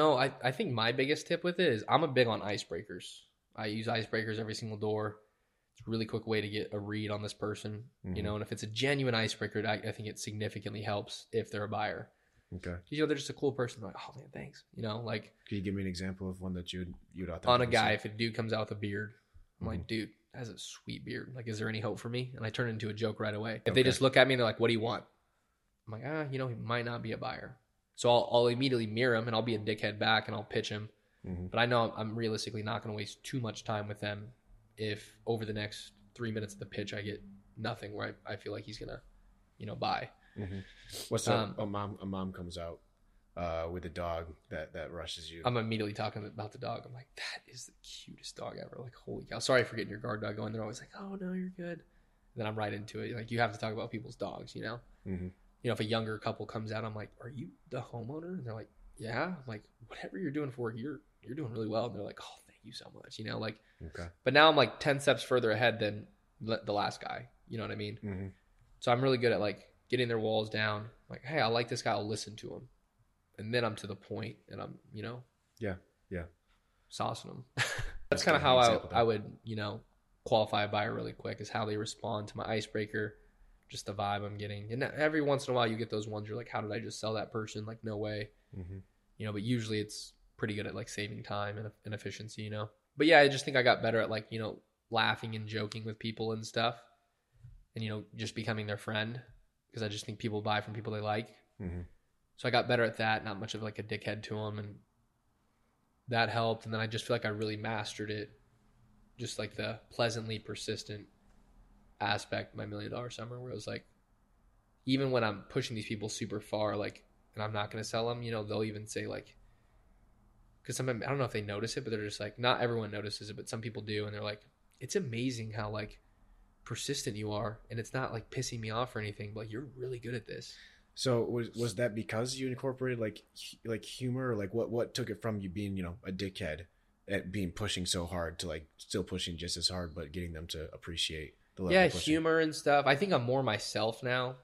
I think my biggest tip with it is I'm a big on icebreakers. I use icebreakers every single door. It's a really quick way to get a read on this person, mm-hmm. And if it's a genuine icebreaker, I think it significantly helps if they're a buyer. Okay. They're just a cool person. They're like, oh man, thanks. Can you give me an example of one that you'd on a guy, if a dude comes out with a beard, I'm like, dude, that has a sweet beard. Like, is there any hope for me? And I turn it into a joke right away. If they just look at me and they're like, what do you want? I'm like, he might not be a buyer. So I'll immediately mirror him and I'll be a dickhead back and I'll pitch him. Mm-hmm. But I know I'm realistically not going to waste too much time with them if over the next 3 minutes of the pitch I get nothing where I feel like he's going to, buy. Mm-hmm. What's up? A mom comes out with a dog that rushes you. I'm immediately talking about the dog. I'm like, that is the cutest dog ever. Like, holy cow. Sorry for getting your guard dog going. They're always like, oh, no, you're good. And then I'm right into it. Like, you have to talk about people's dogs, Mm-hmm. If a younger couple comes out, I'm like, are you the homeowner? And they're like, yeah. I'm like, whatever you're doing for work, you're doing really well. And they're like, oh, thank you so much. Okay. But now I'm like 10 steps further ahead than the last guy. You know what I mean? Mm-hmm. So I'm really good at getting their walls down. Like, hey, I like this guy. I'll listen to him. And then I'm to the point and I'm, Yeah. saucing them. That's kind of how I would, qualify a buyer really quick, is how they respond to my icebreaker. Just the vibe I'm getting. And every once in a while you get those ones you're like, how did I just sell that person? Like, no way. Mm-hmm. But usually it's pretty good at saving time and efficiency, But yeah, I just think I got better at laughing and joking with people and stuff. And, just becoming their friend, because I just think people buy from people they like. Mm-hmm. So I got better at that, not much of a dickhead to them. And that helped. And then I just feel like I really mastered it. Just the pleasantly persistent aspect, my $1 Million Summer, where it was even when I'm pushing these people super far, and I'm not going to sell them, they'll even say because sometimes I don't know if they notice it, but they're just not everyone notices it, but some people do, and they're like, it's amazing how persistent you are, and it's not pissing me off or anything, but you're really good at this. So was that because you incorporated humor, or what took it from you being a dickhead at being pushing so hard to still pushing just as hard, but getting them to appreciate the level of pushing? Humor and stuff. I think I'm more myself now.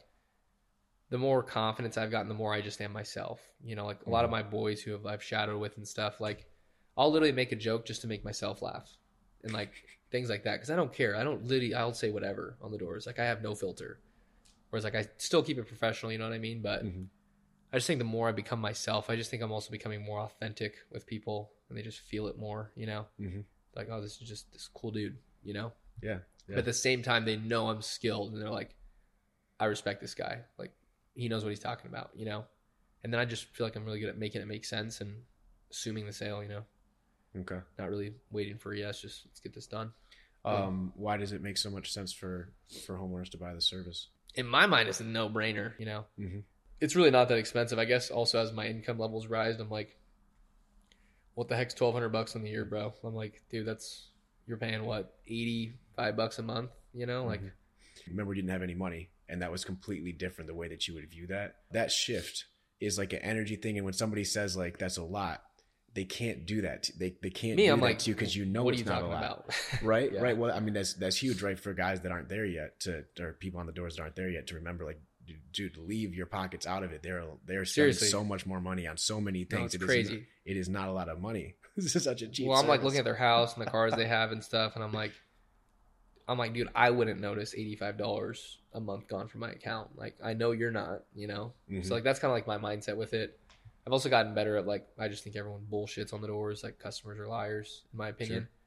The more confidence I've gotten, the more I just am myself. A lot of my boys who I've shadowed with and stuff, I'll literally make a joke just to make myself laugh, and things like that, because I don't care. I'll say whatever on the doors. I have no filter. Whereas I still keep it professional, you know what I mean? But mm-hmm. I just think the more I become myself, I just think I'm also becoming more authentic with people, and they just feel it more, Mm-hmm. Oh, this is just this cool dude, Yeah. But at the same time, they know I'm skilled, and they're like, I respect this guy. He knows what he's talking about, And then I just feel like I'm really good at making it make sense and assuming the sale, Okay. Not really waiting for a yes, just let's get this done. Why does it make so much sense for homeowners to buy the service? In my mind, it's a no-brainer, Mm-hmm. It's really not that expensive. I guess also as my income levels rise, I'm like, what the heck's $1,200 on the year, bro? I'm like, dude, you're paying what, $85 a month, Mm-hmm. Remember, we didn't have any money, and that was completely different the way that you would view that. That shift is an energy thing, and when somebody says that's a lot, they can't do that. They can't do that to you because what it's not a lot. About? Right? Yeah. Right. Well, I mean, that's huge, right? For guys that aren't there yet, or people on the doors that aren't there yet, to remember, dude, leave your pockets out of it. They're spending so much more money on so many things. No, it's crazy. It is not a lot of money. This is such a cheap. Well, I'm service. looking at their house and the cars they have and stuff, and I'm like, dude, I wouldn't notice $85 a month gone from my account. I know you're not, Mm-hmm. So that's kind of my mindset with it. I've also gotten better at I just think everyone bullshits on the doors. Customers are liars, in my opinion.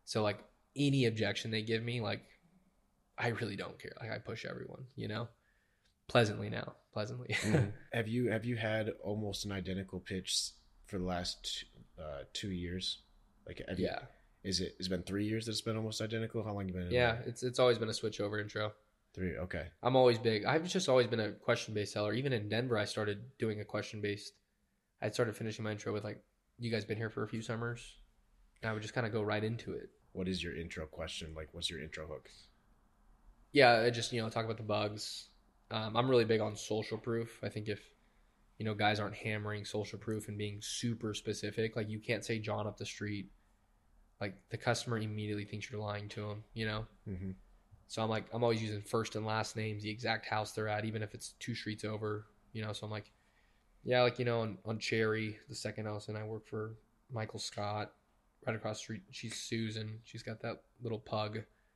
So like any objection they give me, like I really don't care. Like I push everyone, pleasantly. Mm-hmm. Have you had almost an identical pitch for the last 2 years? Like, Yeah. It's been 3 years that it's been almost identical? How long you been in? Yeah, it's always been a switch over intro. 3. Okay. I'm always big. I've just always been a question based seller. Even in Denver, I started doing a question based. I started finishing my intro with like, "You guys been here for a few summers?" And I would just kind of go right into it. What is your intro question? Like, what's your intro hook? Yeah, I just talk about the bugs. I'm really big on social proof. I think if guys aren't hammering social proof and being super specific, like you can't say John up the street. Like the customer immediately thinks you're lying to them. Mm-hmm. So I'm always using first and last names, the exact house they're at, even if it's 2 streets over. So I'm like, yeah, like on Cherry, the second house, and I work for Michael Scott, right across the street. She's Susan. She's got that little pug.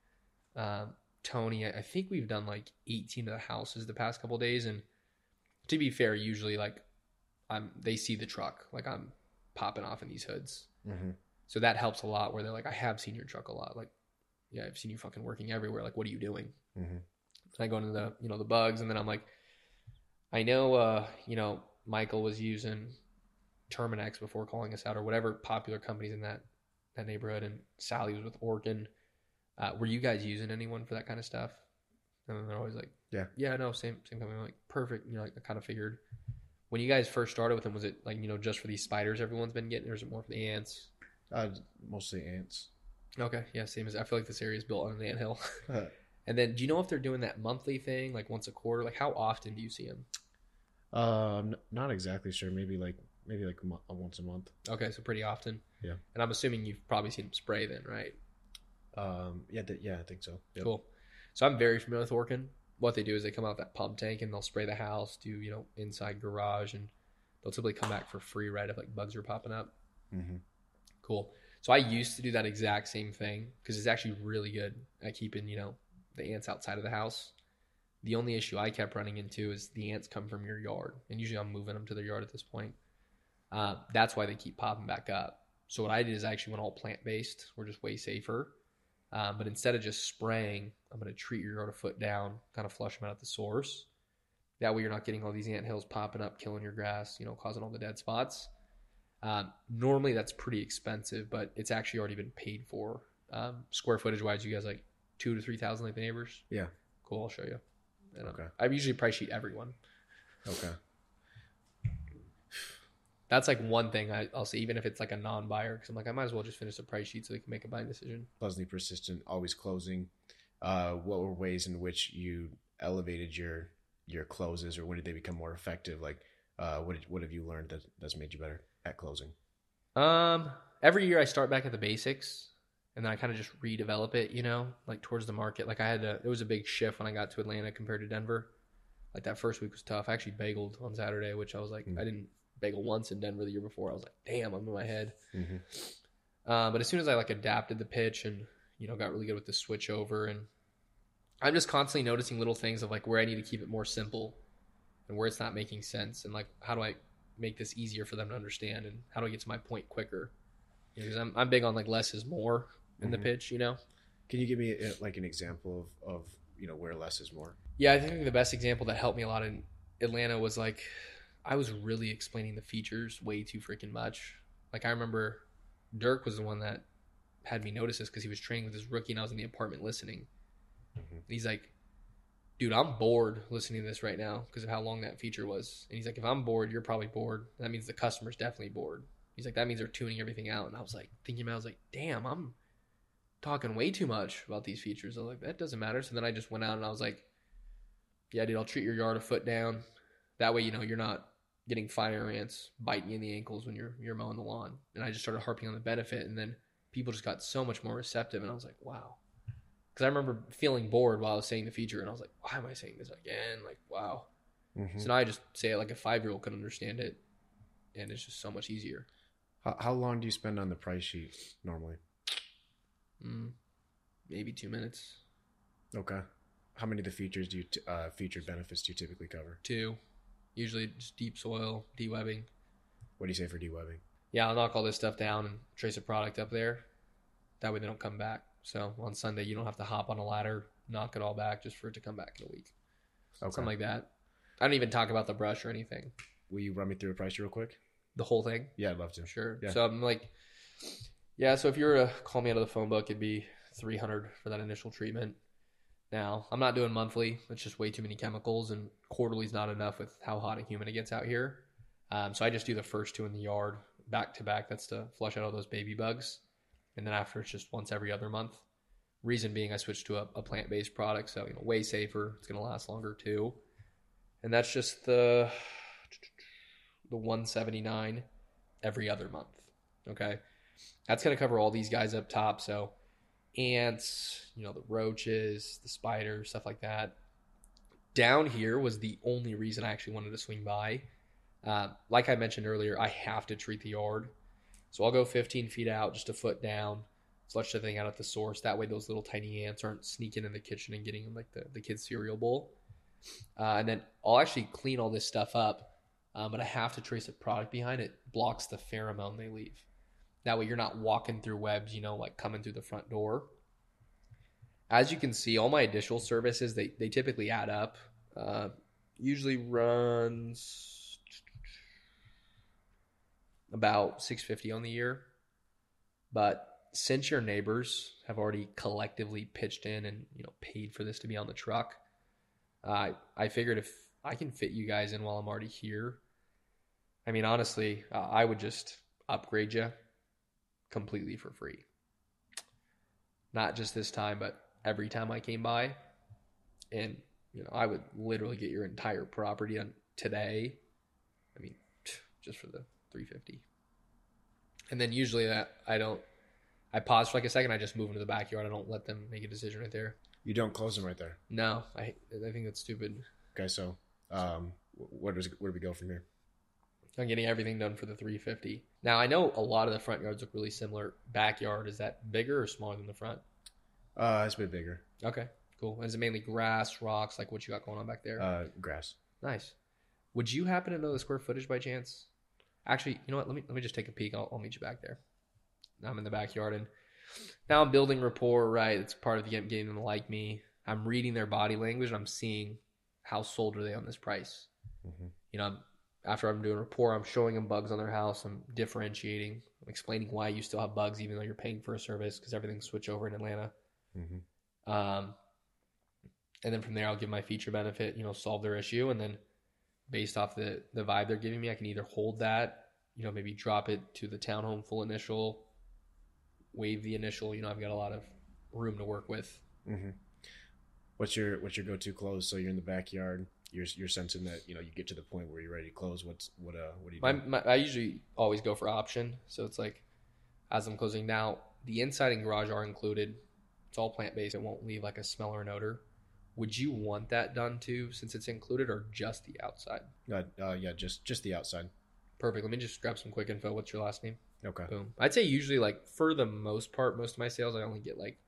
Tony, I think we've done like 18 of the houses the past couple of days, and to be fair, usually like they see the truck, like I'm popping off in these hoods. Mm-hmm. So that helps a lot where they're like, I have seen your truck a lot. Like, yeah, I've seen you fucking working everywhere. Like, what are you doing? Mm-hmm. And I go into the bugs, and then I'm like, I know, Michael was using Terminex before calling us out, or whatever popular companies in that neighborhood, and Sally was with Orkin. Were you guys using anyone for that kind of stuff? And then they're always like, yeah, no, same company. I'm like, perfect. Like I kind of figured. When you guys first started with them, was it like just for these spiders everyone's been getting, or is it more for the ants? Mostly ants. Okay, yeah, same as I feel like this area is built on an anthill. And then, do you know if they're doing that monthly thing, like once a quarter? Like, how often do you see them? Not exactly sure. Maybe like once a month. Okay, so pretty often. Yeah. And I'm assuming you've probably seen them spray then, right? Yeah, I think so. Yep. Cool. So I'm very familiar with Orkin. What they do is they come out that pump tank and they'll spray the house, do inside garage, and they'll typically come back for free, right? If like bugs are popping up. Mm-hmm. Cool. So I used to do that exact same thing because it's actually really good at keeping the ants outside of the house. The only issue I kept running into is the ants come from your yard, and usually I'm moving them to their yard at this point. That's why they keep popping back up. So what I did is I actually went all plant-based. We're just way safer. But instead of just spraying, I'm going to treat your yard a foot down, kind of flush them out at the source. That way you're not getting all these ant hills popping up, killing your grass, causing all the dead spots. Normally that's pretty expensive, but it's actually already been paid for. Square footage wise, you guys like 2,000 to 3,000 like the neighbors? Yeah. Cool, I'll show you. And, okay. I usually price sheet everyone. Okay. That's like one thing I'll say, even if it's like a non-buyer, because I'm like, I might as well just finish the price sheet so they can make a buying decision. Pleasantly persistent, always closing. What were ways in which you elevated your closes, or when did they become more effective? Like, what have you learned that's made you better at closing? Every year I start back at the basics, and then I kind of just redevelop it, like towards the market. Like it was a big shift when I got to Atlanta compared to Denver. Like that first week was tough. I actually bageled on Saturday, which I was like, I didn't bagel once in Denver the year before. I was like, damn, I'm in my head. Mm-hmm. But as soon as I like adapted the pitch and got really good with the switch over, and I'm just constantly noticing little things of like where I need to keep it more simple and where it's not making sense, and like how do I make this easier for them to understand, and how do I get to my point quicker? Because I'm big on like less is more in the pitch. Can you give me like an example of where less is more? Yeah, I think the best example that helped me a lot in Atlanta was like, I was really explaining the features way too freaking much. Like I remember Dirk was the one that had me notice this because he was training with his rookie and I was in the apartment listening. Mm-hmm. And he's like, dude, I'm bored listening to this right now because of how long that feature was. And he's like, if I'm bored, you're probably bored. That means the customer's definitely bored. He's like, that means they're tuning everything out. And I was like, thinking about it, I was like, damn, I'm talking way too much about these features. I was like, that doesn't matter. So then I just went out and I was like, yeah, dude, I'll treat your yard a foot down. That way, you're not getting fire ants biting you in the ankles when you're mowing the lawn. And I just started harping on the benefit, and then people just got so much more receptive, and I was like, wow. Because I remember feeling bored while I was saying the feature, and I was like, why am I saying this again? Like, wow. Mm-hmm. So now I just say it like a 5-year-old can understand it, and it's just so much easier. How long do you spend on the price sheet normally? Maybe 2 minutes. Okay. How many of the features featured benefits do you typically cover? 2. Usually just deep soil, de-webbing. What do you say for de-webbing? Yeah, I'll knock all this stuff down and trace a product up there. That way they don't come back. So on Sunday, you don't have to hop on a ladder, knock it all back just for it to come back in a week. Okay. Something like that. I don't even talk about the brush or anything. Will you run me through a price real quick? The whole thing? Yeah, I'd love to. Sure. Yeah. So I'm like, yeah, so if you were to call me out of the phone book, it'd be $300 for that initial treatment. Now, I'm not doing monthly. It's just way too many chemicals, and quarterly is not enough with how hot and humid it gets out here. So I just do the first 2 in the yard back to back. That's to flush out all those baby bugs. And then after, it's just once every other month. Reason being, I switched to a plant-based product, so way safer. It's going to last longer too. And that's just the $179 every other month. Okay, that's going to cover all these guys up top. So ants, the roaches, the spiders, stuff like that. Down here was the only reason I actually wanted to swing by. Like I mentioned earlier, I have to treat the yard. So I'll go 15 feet out, just a foot down, flush the thing out at the source. That way those little tiny ants aren't sneaking in the kitchen and getting like the kids' cereal bowl. And then I'll actually clean all this stuff up, but I have to trace a product behind it. Blocks the pheromone they leave. That way you're not walking through webs, like coming through the front door. As you can see, all my additional services, they typically add up. Usually runs about $650 on the year. But since your neighbors have already collectively pitched in and paid for this to be on the truck, I figured if I can fit you guys in while I'm already here, I mean, honestly, I would just upgrade you completely for free. Not just this time, but every time I came by. And, I would literally get your entire property on today. I mean, just for the $350. And then usually I pause for like a second. I just move into the backyard. I don't let them make a decision right there. You don't close them right there? No, I think that's stupid. Okay, so where do we go from here? I'm getting everything done for the $350. Now, I know a lot of the front yards look really similar. Backyard, is that bigger or smaller than the front? It's a bit bigger. Okay, cool. Is it mainly grass, rocks, like what you got going on back there? Grass. Nice. Would you happen to know the square footage by chance? Actually, you know what? Let me just take a peek. I'll meet you back there. I'm in the backyard, and now I'm building rapport, right? It's part of getting them to like me. I'm reading their body language, and I'm seeing how sold are they on this price. Mm-hmm. After I'm doing rapport, I'm showing them bugs on their house. I'm differentiating. I'm explaining why you still have bugs even though you're paying for a service because everything's switched over in Atlanta. Mm-hmm. And then from there, I'll give my feature benefit, solve their issue. And then based off the vibe they're giving me, I can either hold that, maybe drop it to the townhome full initial, waive the initial. I've got a lot of room to work with. Mm-hmm. What's your go-to close? So you're in the backyard. You're sensing that you get to the point where you're ready to close. What do you do? I usually always go for option. So it's like as I'm closing now, the inside and garage are included. It's all plant-based. It won't leave like a smell or an odor. Would you want that done too, since it's included, or just the outside? Yeah, just the outside. Perfect. Let me just grab some quick info. What's your last name? Okay. Boom. I'd say usually, like, for the most part, most of my sales, I only get like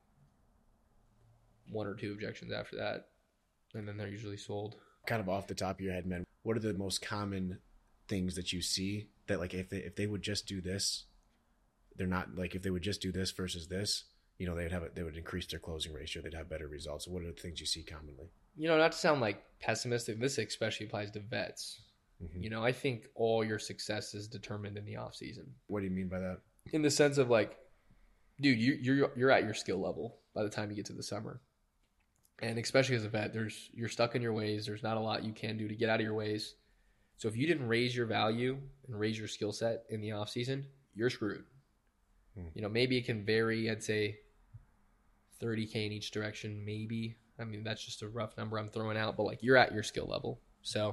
1 or 2 objections after that, and then they're usually sold. Kind of off the top of your head, man, what are the most common things that you see that, like, if they would just do this, they're not, like, if they would just do this versus this, they would increase their closing ratio. They'd have better results. What are the things you see commonly? Not to sound like pessimistic, this especially applies to vets. Mm-hmm. I think all your success is determined in the off season. What do you mean by that? In the sense of, like, dude, you're at your skill level by the time you get to the summer. And especially as a vet, you're stuck in your ways. There's not a lot you can do to get out of your ways. So if you didn't raise your value and raise your skill set in the off season, you're screwed. Maybe it can vary. I'd say $30K in each direction, maybe. I mean, that's just a rough number I'm throwing out, but like, you're at your skill level. So,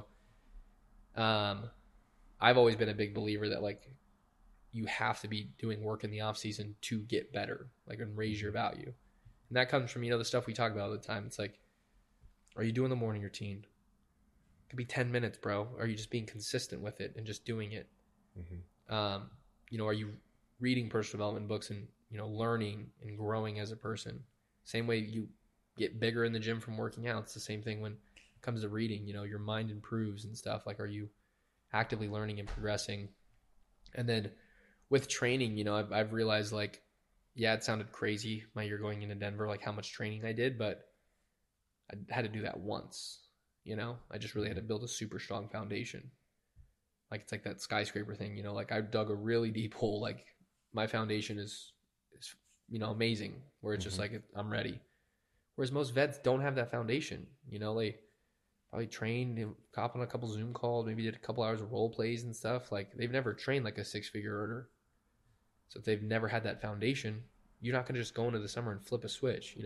I've always been a big believer that, like, you have to be doing work in the off season to get better, like, and raise your value. And that comes from, the stuff we talk about all the time. It's like, are you doing the morning routine? It could be 10 minutes, bro. Are you just being consistent with it and just doing it? Mm-hmm. Are you reading personal development books and, learning and growing as a person? Same way you get bigger in the gym from working out. It's the same thing when it comes to reading. Your mind improves and stuff. Like, are you actively learning and progressing? And then with training, I've realized, like, yeah, it sounded crazy my year going into Denver, like how much training I did, but I had to do that once. I just really had to build a super strong foundation. Like it's like that skyscraper thing, like I dug a really deep hole. Like my foundation is amazing, where it's just like I'm ready. Whereas most vets don't have that foundation. They probably trained, cop on a couple Zoom calls, maybe did a couple hours of role plays and stuff. Like they've never trained like a 6-figure earner. So if they've never had that foundation, you're not going to just go into the summer and flip a switch,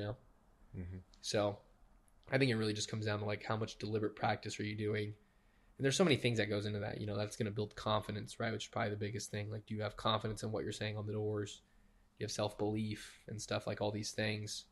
So I think it really just comes down to like how much deliberate practice are you doing? And there's so many things that goes into that, that's going to build confidence, right? Which is probably the biggest thing. Like, do you have confidence in what you're saying on the doors? Do you have self-belief and stuff, like all these things?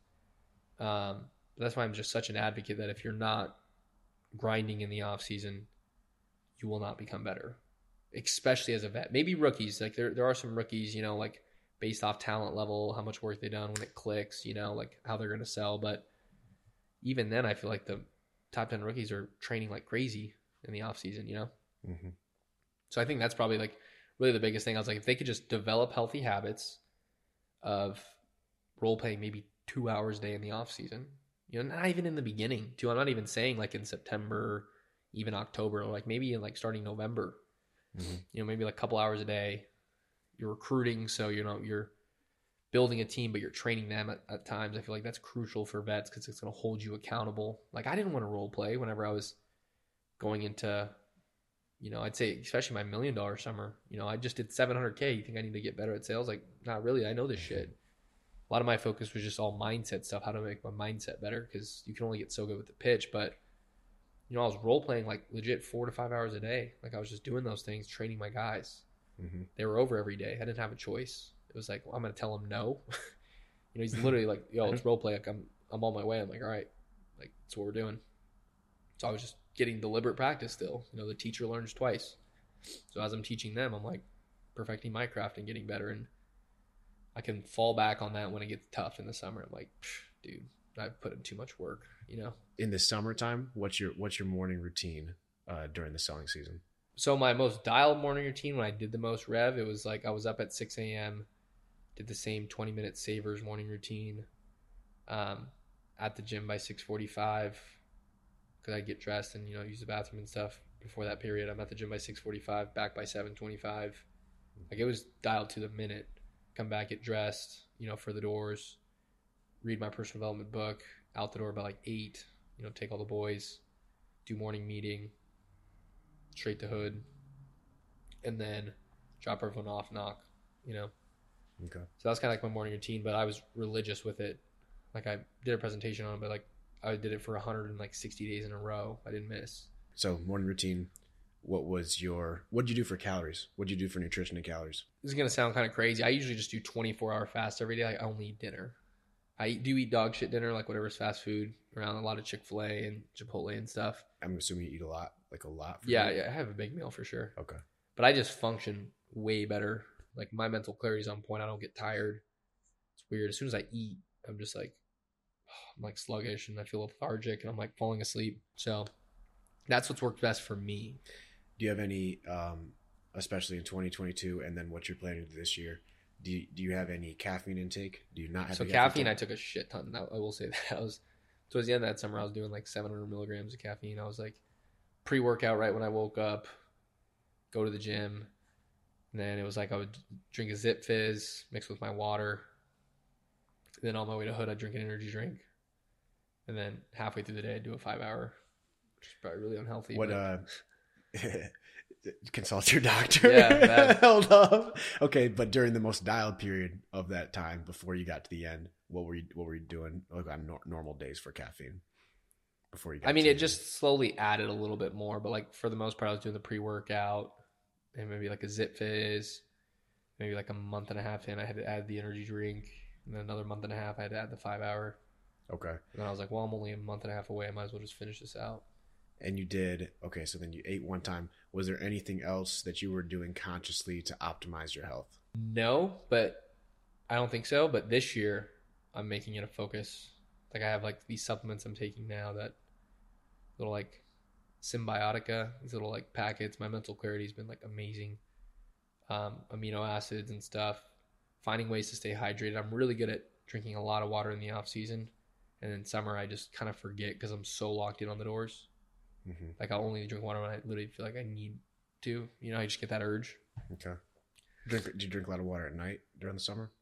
That's why I'm just such an advocate that if you're not grinding in the off season, you will not become better, especially as a vet. Maybe rookies, like there are some rookies, like based off talent level, how much work they've done when it clicks, like how they're going to sell. But even then, I feel like the top 10 rookies are training like crazy in the off season, So I think that's probably like really the biggest thing. I was like, if they could just develop healthy habits of role playing maybe 2 hours a day in the off season, not even in the beginning too. I'm not even saying like in September, even October, or like maybe in like starting November, maybe like a couple hours a day. You're recruiting, so you're building a team, but you're training them at times. I feel like that's crucial for vets because it's going to hold you accountable. Like I didn't want to role play whenever I was going into, I'd say especially my $1 million summer. I just did 700K. You think I need to get better at sales? Like not really. I know this shit. A lot of my focus was just all mindset stuff, how to make my mindset better, because you can only get so good with the pitch. But I was role playing like legit 4 to 5 hours a day. Like I was just doing those things, training my guys. They were over every day. I didn't have a choice. It was like, well, I'm going to tell him no. He's literally like, yo, let's role play. Like I'm on my way. I'm like, all right, like that's what we're doing. So I was just getting deliberate practice still. The teacher learns twice. So as I'm teaching them, I'm like perfecting my craft and getting better. And I can fall back on that when it gets tough in the summer. I'm like, dude, I've put in too much work, In the summertime, what's your morning routine during the selling season? So my most dialed morning routine, when I did the most rev, it was like I was up at 6 a.m., did the same 20-minute savers morning routine, at the gym by 6:45, because I get dressed and use the bathroom and stuff before that period. I'm at the gym by 6:45, back by 7:25. Like it was dialed to the minute. Come back, get dressed, for the doors, read my personal development book, out the door by like 8, take all the boys, do morning meeting, straight to hood, and then drop everyone off, knock, Okay. So that's kind of like my morning routine, but I was religious with it. Like I did a presentation on it, but like I did it for 160 days in a row. I didn't miss. So morning routine, what did you do for calories? What did you do for nutrition and calories? This is going to sound kind of crazy. I usually just do 24-hour fast every day. I only eat dinner. I do eat dog shit dinner, like whatever's fast food, around a lot of Chick-fil-A and Chipotle and stuff. I'm assuming you eat a lot. Yeah, I have a big meal for sure. Okay. But I just function way better. Like my mental clarity is on point. I don't get tired. It's weird. As soon as I eat, I'm just like, I'm like sluggish and I feel lethargic and I'm like falling asleep. So that's what's worked best for me. Do you have any, especially in 2022 and then what you're planning to do this year, do you have any caffeine intake? Do you not have? So caffeine, I took a shit ton. I will say that. I was towards the end of that summer, I was doing like 700 milligrams of caffeine. I was like pre-workout right when I woke up, go to the gym, and then it was like I would drink a Zip Fizz mixed with my water. And then on my way to Hood, I'd drink an energy drink, and then halfway through the day, I'd do a 5-hour, which is probably really unhealthy. What consult your doctor. Yeah. Hold up. Okay, but during the most dialed period of that time before you got to the end, what were you doing like on normal days for caffeine? Before you got it just slowly added a little bit more, but like for the most part, I was doing the pre-workout and maybe like a Zip Fizz. Maybe like a month and a half in, I had to add the energy drink, and then another month and a half, I had to add the 5-hour. Okay. And then I was like, well, I'm only a month and a half away. I might as well just finish this out. And you did, okay, so then you ate one time. Was there anything else that you were doing consciously to optimize your health? No, but I don't think so. But this year, I'm making it a focus. Like I have like these supplements I'm taking now, that little like Symbiotica, these little like packets. My mental clarity has been like amazing. Amino acids and stuff. finding ways to stay hydrated. I'm really good at drinking a lot of water in the off season, and in summer I just kind of forget because I'm so locked in on the doors. Mm-hmm. Like I'll only drink water when I literally feel like I need to. You know, I just get that urge. Okay. Do you drink a lot of water at night during the summer?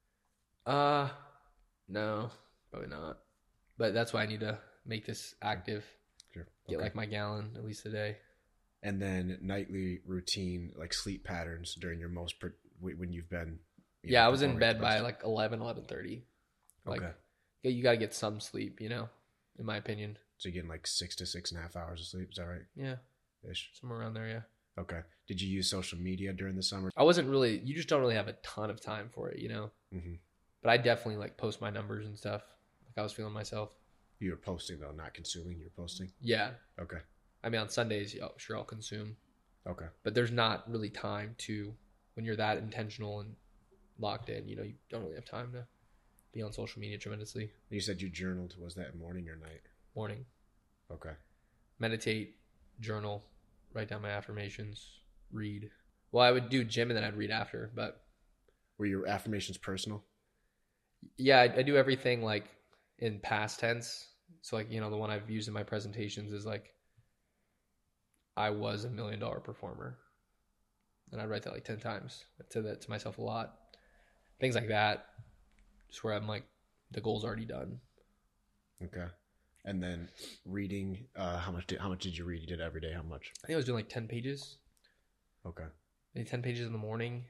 No, probably not. But that's why I need to make this active. Sure. Get Okay. like my gallon at least a day. And then nightly routine, like sleep patterns during your when you've been. Yeah, I was in performing bed the by best. like 11:30. Like, Okay. yeah, you got to get some sleep, you know, in my opinion. So you're getting like 6 to 6.5 hours of sleep. Is that right? Yeah, Ish. somewhere around there, yeah. Okay. Did you use social media during the summer? I wasn't really, you just don't really have a ton of time for it, you know? Mm-hmm. But I definitely like post my numbers and stuff. Like I was feeling myself. You were posting though, not consuming. You were posting. Yeah. Okay. I mean, on Sundays, yeah, sure, I'll consume. Okay. But there's not really time to, when you're that intentional and locked in, you know, you don't really have time to be on social media tremendously. You said you journaled. Was that morning or night? Morning. Okay. Meditate, journal, write down my affirmations, read. Well, I would do gym and then I'd read after, but Were your affirmations personal? yeah, I do everything like in past tense. So like, you know, the one I've used in my presentations is like, I was $1 million performer. And I'd write that like 10 times to myself a lot. Things like that. Just where I'm like, the goal's already done. Okay. And then reading, how much did you read? You did every day. How much? I think I was doing like 10 pages. Okay. Maybe 10 pages in the morning.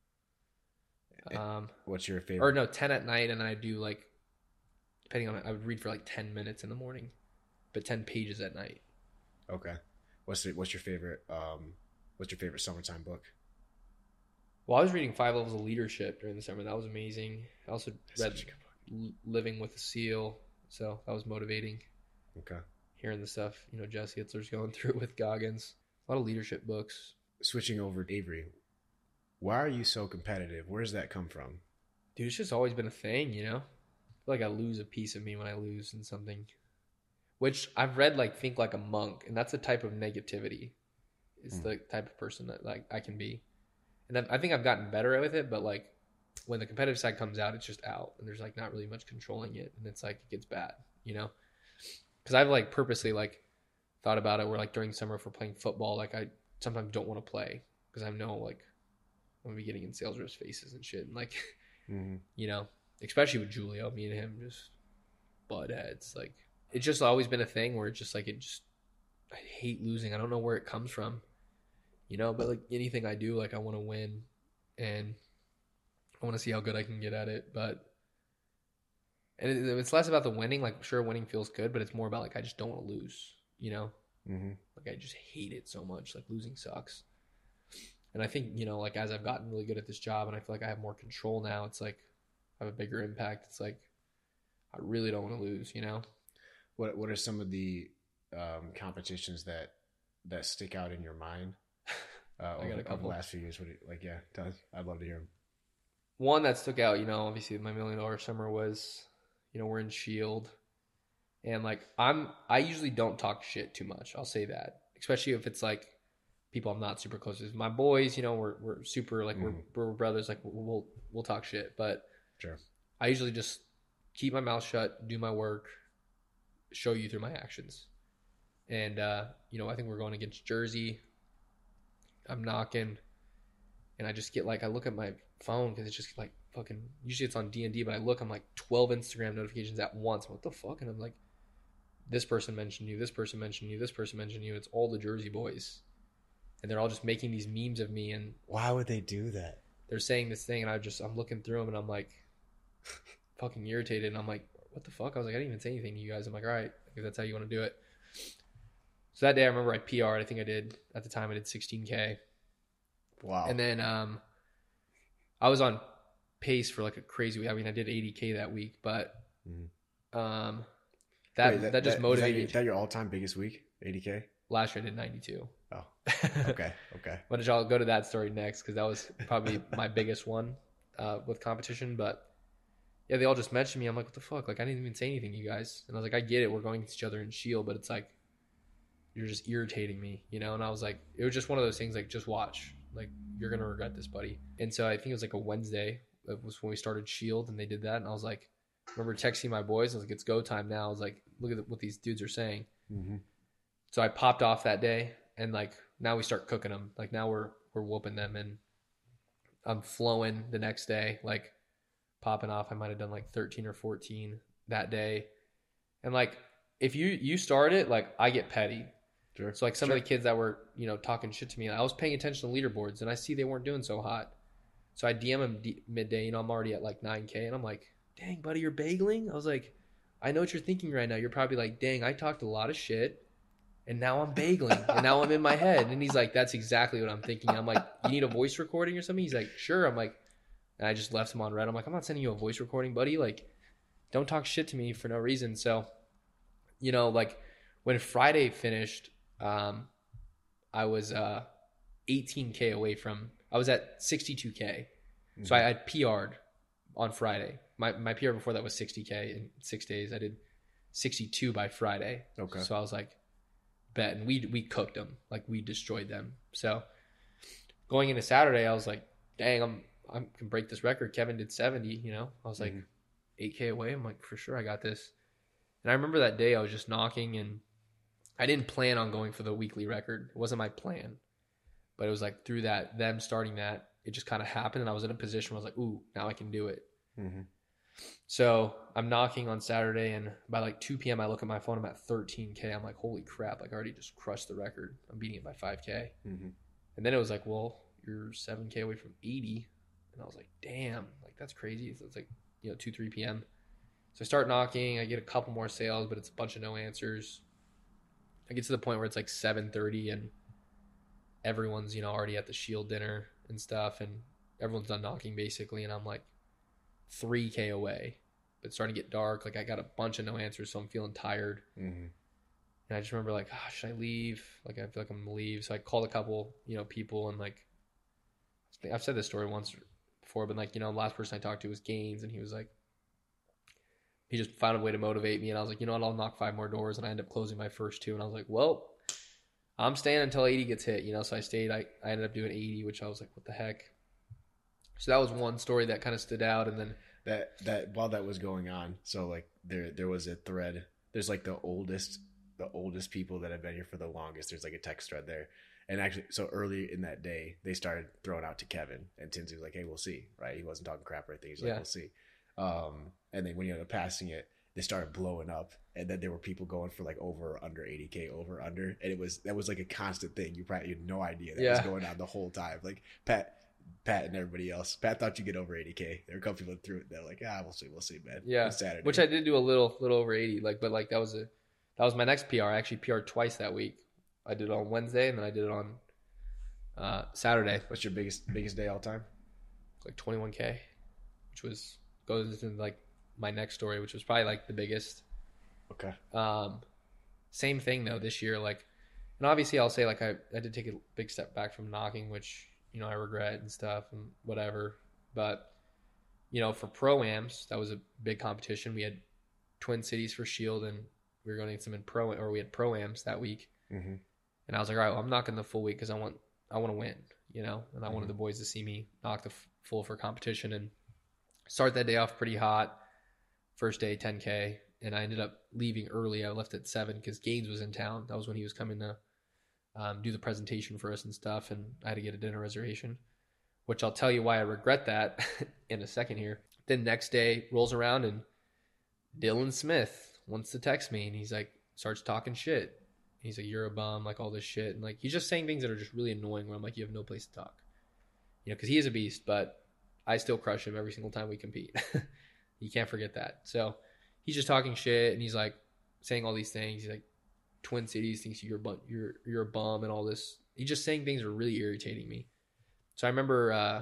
What's your favorite? Or no, 10 at night. And then I do like, depending on it, I would read for like 10 minutes in the morning, but 10 pages at night. Okay. What's your favorite? What's your favorite summertime book? Well, I was reading 5 Levels of Leadership during the summer. That was amazing. I also read Such a good book. Living with a SEAL. So that was motivating. Okay. Hearing the stuff, you know, Jesse Itzler's going through with Goggins. A lot of leadership books. Switching over to Avery, why are you so competitive? Where does that come from? Dude, it's just always been a thing, you know? I feel like I lose a piece of me when I lose in something. Which I've read like Think Like a Monk, and that's a type of negativity. It's the type of person that like I can be. And I think I've gotten better with it, but like when the competitive side comes out, it's just out, and there's like not really much controlling it, and it's like it gets bad, you know? Because I've like purposely like thought about it where like during summer if we're playing football, like I sometimes don't want to play because I know like I'm gonna be getting in sales reps' faces and shit, and like you know, especially with Julio, me and him just butt heads. Like it's just always been a thing where it's just like I hate losing. I don't know where it comes from. You know, but like anything I do, like I want to win and I want to see how good I can get at it. But, and it's less about the winning. Like, sure, winning feels good, but it's more about like, I just don't want to lose, you know? Mm-hmm. Like, I just hate it so much. Like, losing sucks. And I think, you know, like as I've gotten really good at this job and I feel like I have more control now, it's like I have a bigger impact. It's like, I really don't want to lose, you know? What are some of the competitions that stick out in your mind? I got a couple. Over the last few years. Tell us. I'd love to hear them. One that stuck out, you know, obviously my $1 million summer was, you know, we're in Shield, and like I usually don't talk shit too much. I'll say that, especially if it's like people I'm not super close with. My boys, you know, we're super like we're brothers. Like we'll talk shit, but Sure. I usually just keep my mouth shut, do my work, show you through my actions, and you know, I think we're going against Jersey. I'm knocking, and I just get like, I look at my phone because it's just like fucking, usually it's on D&D, but I look, I'm like 12 Instagram notifications at once. What the fuck? And I'm like, this person mentioned you, this person mentioned you, this person mentioned you. It's all the Jersey boys. And they're all just making these memes of me, and Why would they do that? they're saying this thing, and I'm looking through them, and I'm like fucking irritated. And I'm like, what the fuck? I was like, I didn't even say anything to you guys. I'm like, all right, if that's how you want to do it. So that day I remember I PR'd. I think I did, at the time I did 16K. Wow. And then I was on pace for like a crazy week. I mean, I did 80K that week, but that just motivated me. Is that your all-time biggest week? 80K? Last year I did 92. Oh, okay. But I'll go to that story next because that was probably my biggest one with competition. But yeah, they all just mentioned me. I'm like, what the fuck? Like, I didn't even say anything to you guys. And I was like, I get it. We're going against each other in Shield, but it's like, you're just irritating me, you know? And I was like, it was just one of those things, like, just watch. Like, you're going to regret this, buddy. And so I think it was like a Wednesday. it was when we started Shield and they did that. And I was like, I remember texting my boys. I was like, it's go time now. I was like, look at what these dudes are saying. Mm-hmm. So I popped off that day, and like now we start cooking them. Like now we're whooping them, and I'm flowing the next day, like popping off. I might have done like 13 or 14 that day. And like if you start it, like I get petty. Sure. So like some of the kids that were, talking shit to me, I was paying attention to leaderboards and I see they weren't doing so hot. So I DM them midday, I'm already at like 9K, and I'm like, dang, buddy, you're bageling? I was like, I know what you're thinking right now. You're probably like, dang, I talked a lot of shit and now I'm bageling and now I'm in my head. And he's like, that's exactly what I'm thinking. I'm like, you need a voice recording or something? He's like, sure. I'm like, and I just left him on red. I'm like, I'm not sending you a voice recording, buddy. Like, don't talk shit to me for no reason. So, like when Friday finished, I was 18K away from, I was at 62K. Mm-hmm. So I had PR'd on Friday. My PR before that was 60K in 6 days. I did 62 by Friday. Okay. So I was like, bet. And we cooked them. Like we destroyed them. So going into Saturday, I was like, dang, I can break this record. Kevin did 70, I was like 8K away. I'm like, for sure I got this. And I remember that day I was just knocking, and I didn't plan on going for the weekly record. It wasn't my plan. But it was like through them starting that, it just kind of happened, and I was in a position where I was like, ooh, now I can do it. Mm-hmm. So I'm knocking on Saturday, and by like 2 p.m. I look at my phone, I'm at 13K. I'm like, holy crap, like I already just crushed the record. I'm beating it by 5K. Mm-hmm. And then it was like, well, you're 7K away from 80. And I was like, damn, like that's crazy. So it's like, 2, 3 p.m. So I start knocking. I get a couple more sales, but it's a bunch of no answers. I get to the point where it's like 7:30 and everyone's, already at the Shield dinner and stuff, and everyone's done knocking basically, and I'm like 3K away. But it's starting to get dark. Like I got a bunch of no answers, so I'm feeling tired. Mm-hmm. And I just remember like, should I leave? Like I feel like I'm gonna leave. So I called a couple, people, and like I've said this story once before, but like, the last person I talked to was Gaines, and he was like, he just found a way to motivate me, and I was like, what, I'll knock 5 more doors, and I ended up closing my first 2, and I was like, well, I'm staying until 80 gets hit, so I stayed. I ended up doing 80, which I was like, what the heck? So that was one story that kind of stood out, and then that while that was going on, so like there was a thread. There's like the oldest people that have been here for the longest. There's like a text thread there, and actually, so early in that day, they started throwing out to Kevin, and Tinsy was like, hey, we'll see, right? He wasn't talking crap or anything. He's like, we'll see. And then when you ended up passing it, they started blowing up, and then there were people going for like over or under 80K, over or under, and that was like a constant thing. You probably had no idea that was going on the whole time. Like Pat and everybody else. Pat thought you get over 80K. There were a couple people that threw it. They're like, we'll see, man. Yeah, it's Saturday. Which I did do a little over 80. Like, but like that was my next PR. I actually PR'd twice that week. I did it on Wednesday, and then I did it on Saturday. What's your biggest day all time? Like 21K, which goes into like my next story, which was probably like the biggest. Okay. Same thing though this year, like, and obviously I'll say like I did take a big step back from knocking, which I regret and stuff and whatever. But for pro-ams, that was a big competition. We had Twin Cities for Shield, and we were going to get some we had pro-ams that week. Mm-hmm. And I was like, all right, well, I'm knocking the full week because I want to win, and I wanted the boys to see me knock the full for competition, and start that day off pretty hot. First day, 10K, and I ended up leaving early. I left at 7 because Gaines was in town. That was when he was coming to do the presentation for us and stuff, and I had to get a dinner reservation, which I'll tell you why I regret that in a second here. Then next day rolls around, and Dylan Smith wants to text me, and he's like, starts talking shit. He's like, you're a bum, like all this shit. And like, he's just saying things that are just really annoying where I'm like, you have no place to talk. Because he is a beast, but I still crush him every single time we compete. You can't forget that. So he's just talking shit, and he's like saying all these things. He's like, Twin Cities thinks you're a bum and all this. He's just saying things that are really irritating me. So I remember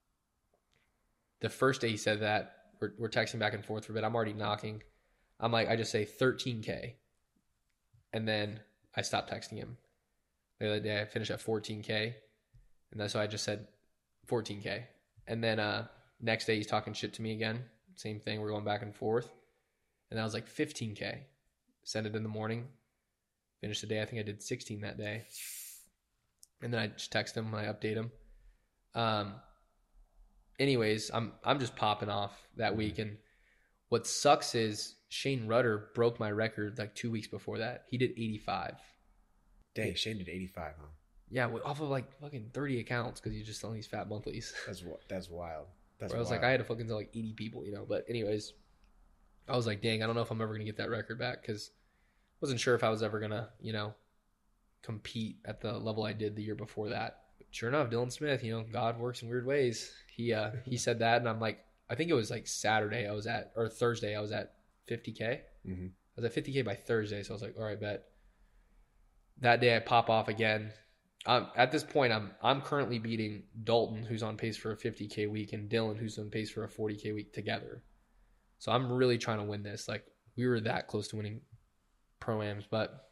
the first day he said that, we're texting back and forth for a bit. I'm already knocking. I'm like, I just say 13K. And then I stopped texting him. The other day I finished at 14K. And then so I just said 14K. And then next day he's talking shit to me again. Same thing. We're going back and forth. And I was like 15K. Send it in the morning. Finished the day. I think I did 16 that day. And then I just text him and I update him. anyways, I'm just popping off that week. And what sucks is Shane Rudder broke my record like 2 weeks before that. He did 85. Dang, Shane did 85, huh? Yeah, off of like fucking 30 accounts because he's just selling these fat monthlies. That's wild. That's I was wild. like, I had to fucking tell like 80 people, you know. But anyways, I was like, dang, I don't know if I'm ever gonna get that record back because I wasn't sure if I was ever gonna, you know, compete at the level I did the year before that. But sure enough, Dylan Smith, you know, God works in weird ways. He said that, and I'm like, I think it was like Thursday I was at 50K. Mm-hmm. I was at 50K by Thursday, so I was like, all right, bet. That day I pop off again. At this point, I'm currently beating Dalton, who's on pace for a 50K week, and Dylan, who's on pace for a 40K week together. So I'm really trying to win this. Like, we were that close to winning Pro-Ams, but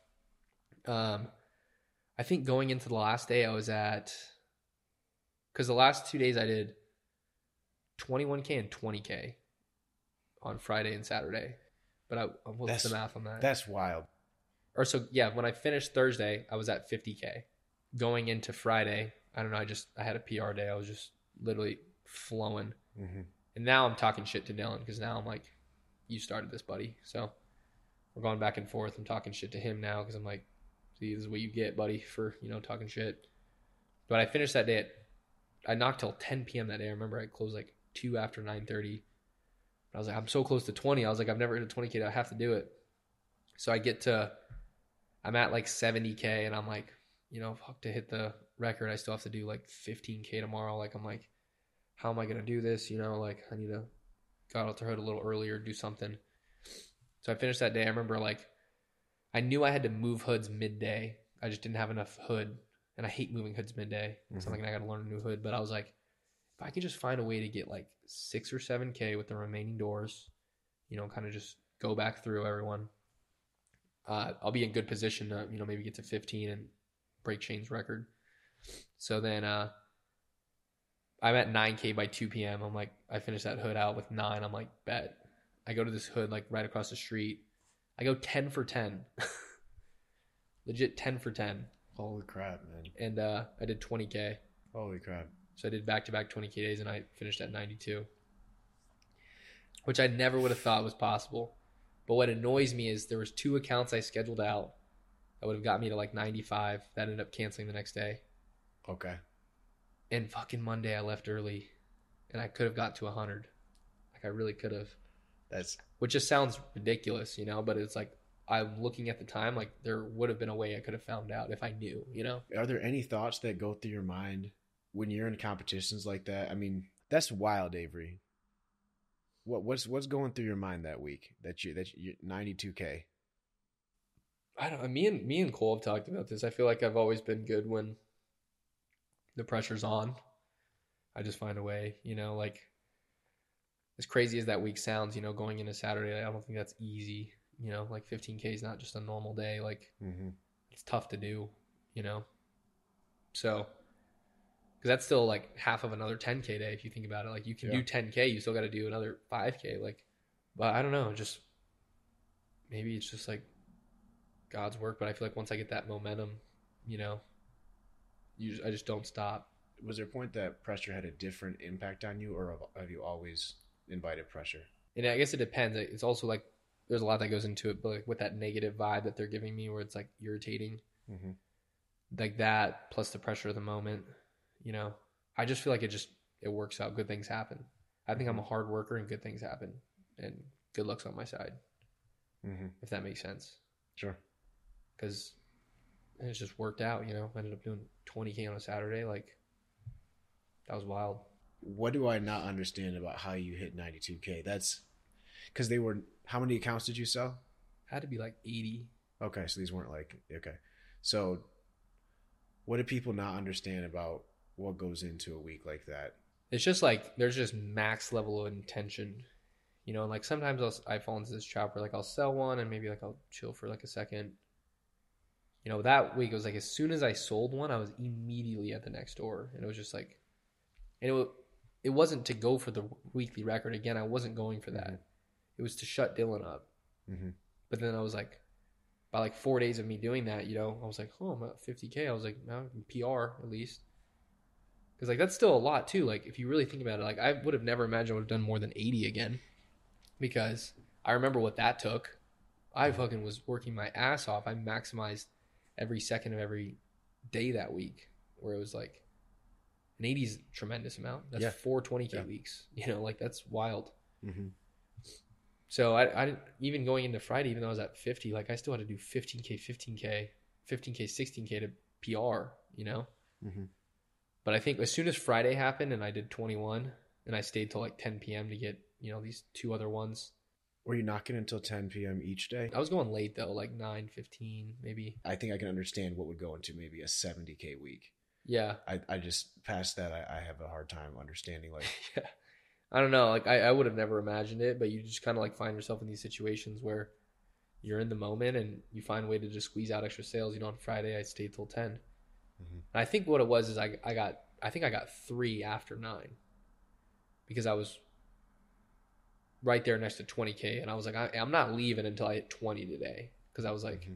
I think going into the last day I was at, because the last 2 days I did 21K and 20K on Friday and Saturday. But what's the math on that? That's wild. Or so, yeah, when I finished Thursday, I was at 50K. Going into Friday, I don't know, I had a PR day. I was just literally flowing. Mm-hmm. And now I'm talking shit to Dylan because now I'm like, you started this, buddy. So we're going back and forth. I'm talking shit to him now because I'm like, see, this is what you get, buddy, for, you know, talking shit. But I finished that day I knocked till 10 p.m. that day. I remember I closed like 2 after 9:30. But I was like, I'm so close to 20. I was like, I've never hit a 20K. I have to do it. So I'm at like 70K and I'm like, you know, fuck, to hit the record, I still have to do like 15K tomorrow. Like, I'm like, how am I going to do this? You know, like I need to got out the hood a little earlier, do something. So I finished that day. I remember like, I knew I had to move hoods midday. I just didn't have enough hood. And I hate moving hoods midday. Mm-hmm. So I'm like, I got to learn a new hood. But I was like, if I could just find a way to get like 6 or 7K with the remaining doors, you know, kind of just go back through everyone, I'll be in good position to, you know, maybe get to 15 and break Shane's record. So then I'm at 9K by 2 p.m. I'm like, I finished that hood out with 9. I'm like, bet. I go to this hood like right across the street. I go 10 for 10. Legit 10 for 10. Holy crap, man. And I did 20K. Holy crap. So I did back-to-back 20K days, and I finished at 92, which I never would have thought was possible. But what annoys me is there was 2 accounts I scheduled out that would have got me to like 95 that ended up canceling the next day. Okay. And fucking Monday I left early, and I could have got to 100. Like, I really could have. Which just sounds ridiculous, you know, but it's like, I'm looking at the time, like there would have been a way I could have found out if I knew, you know? Are there any thoughts that go through your mind when you're in competitions like that? I mean, that's wild, Avery. What's going through your mind that week that you 92K? I don't know. Me and Cole have talked about this. I feel like I've always been good when the pressure's on. I just find a way, you know, like as crazy as that week sounds, you know, going into Saturday, I don't think that's easy. You know, like 15K is not just a normal day. Like, It's tough to do, you know? So, because that's still like half of another 10K day if you think about it. Like, you can do 10K, you still got to do another 5K. Like, but I don't know. Just, maybe it's just like God's work. But I feel like once I get that momentum, you know, I just don't stop. Was there a point that pressure had a different impact on you, or have you always invited pressure? And I guess it depends. It's also like, there's a lot that goes into it, but like with that negative vibe that they're giving me where it's like irritating, like that plus the pressure of the moment, you know, I just feel like it works out. Good things happen. I think I'm a hard worker and good things happen, and good luck's on my side, if that makes sense. Sure. Because it's just worked out, you know. I ended up doing 20K on a Saturday. Like, that was wild. What do I not understand about how you hit 92K? That's because they were, how many accounts did you sell? Had to be like 80. Okay, so these weren't like, okay. So what do people not understand about what goes into a week like that? It's just like, there's just max level of intention, you know, and like sometimes I fall into this trap where like I'll sell one and maybe like I'll chill for like a second. You know, that week it was like, as soon as I sold one, I was immediately at the next door. And it was just like, and it wasn't to go for the weekly record. Again, I wasn't going for that. It was to shut Dylan up. But then I was like, by like 4 days of me doing that, you know, I was like, oh, I'm at 50K. I was like, now I can PR at least. Because like that's still a lot too. Like if you really think about it, like I would have never imagined I would have done more than 80 again, because I remember what that took. I fucking was working my ass off. I maximized every second of every day that week, where it was like an 80 is a tremendous amount. That's 4 20K weeks. You know, like that's wild. Mm-hmm. So I even going into Friday, even though I was at 50, like I still had to do 15K, 16K to PR, you know? Mm-hmm. But I think as soon as Friday happened and I did 21 and I stayed till like 10 p.m. to get, you know, these 2 other ones. Were you knocking until 10 p.m. each day? I was going late though, like 9:15 maybe. I think I can understand what would go into maybe a 70K week. Yeah. I just past that, I have a hard time understanding like. Yeah. I don't know. Like I would have never imagined it, but you just kind of like find yourself in these situations where you're in the moment and you find a way to just squeeze out extra sales. You know, on Friday I stayed till 10. Mm-hmm. And I think what it was is I think I got 3 after 9 because I was right there next to 20K, and I was like, I'm not leaving until I hit 20 today, because I was like,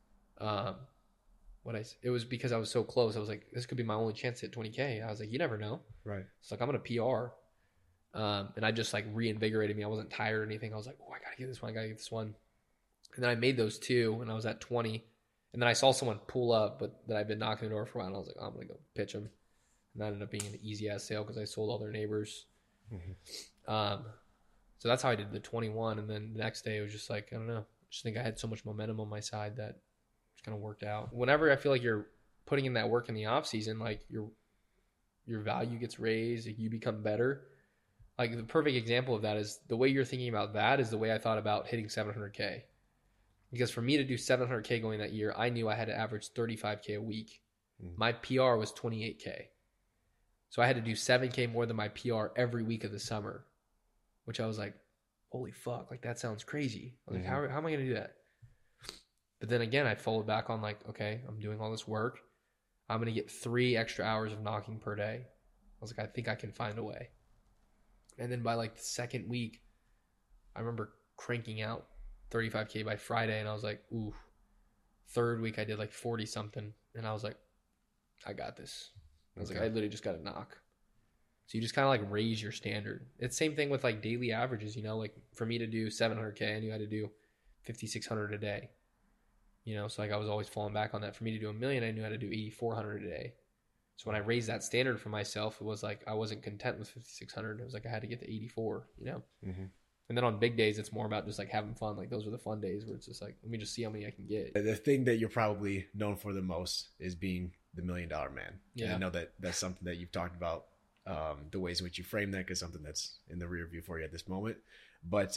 it was because I was so close. I was like, this could be my only chance to hit 20K. I was like, you never know. Right. It's like I'm gonna PR, and I just like reinvigorated me. I wasn't tired or anything. I was like, oh, I gotta get this one. And then I made those 2, and I was at 20. And then I saw someone pull up, but that I've been knocking the door for a while. And I was like, oh, I'm gonna go pitch them. And that ended up being an easy ass sale because I sold all their neighbors. Mm-hmm. So that's how I did the 21. And then the next day it was just like, I don't know. I just think I had so much momentum on my side that it's kind of worked out. Whenever I feel like you're putting in that work in the off season, like your value gets raised, you become better. Like the perfect example of that is the way you're thinking about that is the way I thought about hitting 700K. Because for me to do 700K going that year, I knew I had to average 35K a week. My PR was 28K. So I had to do 7K more than my PR every week of the summer, which I was like, holy fuck, like that sounds crazy. I was like, how am I going to do that? But then again, I followed back on like, okay, I'm doing all this work. I'm going to get 3 extra hours of knocking per day. I was like, I think I can find a way. And then by like the second week, I remember cranking out 35K by Friday, and I was like, ooh. Third week I did like 40 something, and I was like, I got this. I was like, I literally just got to knock. So you just kind of like raise your standard. It's same thing with like daily averages, you know, like for me to do 700K, I knew I had to do 5,600 a day, you know, so like I was always falling back on that. For me to do 1 million, I knew I had to do 8,400 a day. So when I raised that standard for myself, it was like I wasn't content with 5,600. It was like I had to get to 84, you know. Mm-hmm. And then on big days, it's more about just like having fun. Like those are the fun days where it's just like, let me just see how many I can get. The thing that you're probably known for the most is being the $1 million man. Yeah. And I know that that's something that you've talked about, the ways in which you frame that, because something that's in the rear view for you at this moment. But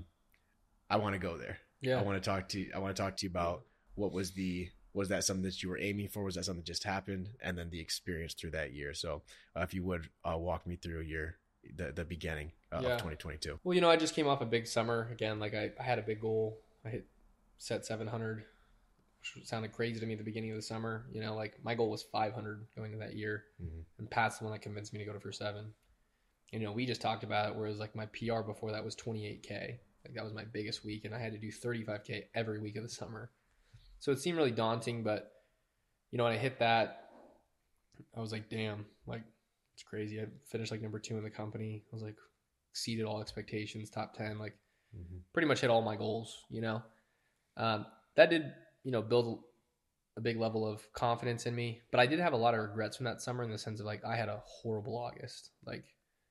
I want to go there. Yeah. I want to talk to you about was that something that you were aiming for? Was that something that just happened? And then the experience through that year. So if you would walk me through the beginning of 2022. Well, you know, I just came off a big summer again. Like I had a big goal. I set 700, which sounded crazy to me at the beginning of the summer. You know, like my goal was 500 going into that year. Mm-hmm. And Pat's the one that convinced me to go for 7. You know, we just talked about it, whereas like my PR before that was 28K. Like that was my biggest week, and I had to do 35K every week of the summer. So it seemed really daunting, but you know, when I hit that, I was like, damn, like it's crazy. I finished like number 2 in the company. I was like, exceeded all expectations, top 10, like pretty much hit all my goals, you know. That did, you know, build a big level of confidence in me, but I did have a lot of regrets from that summer in the sense of like I had a horrible August. Like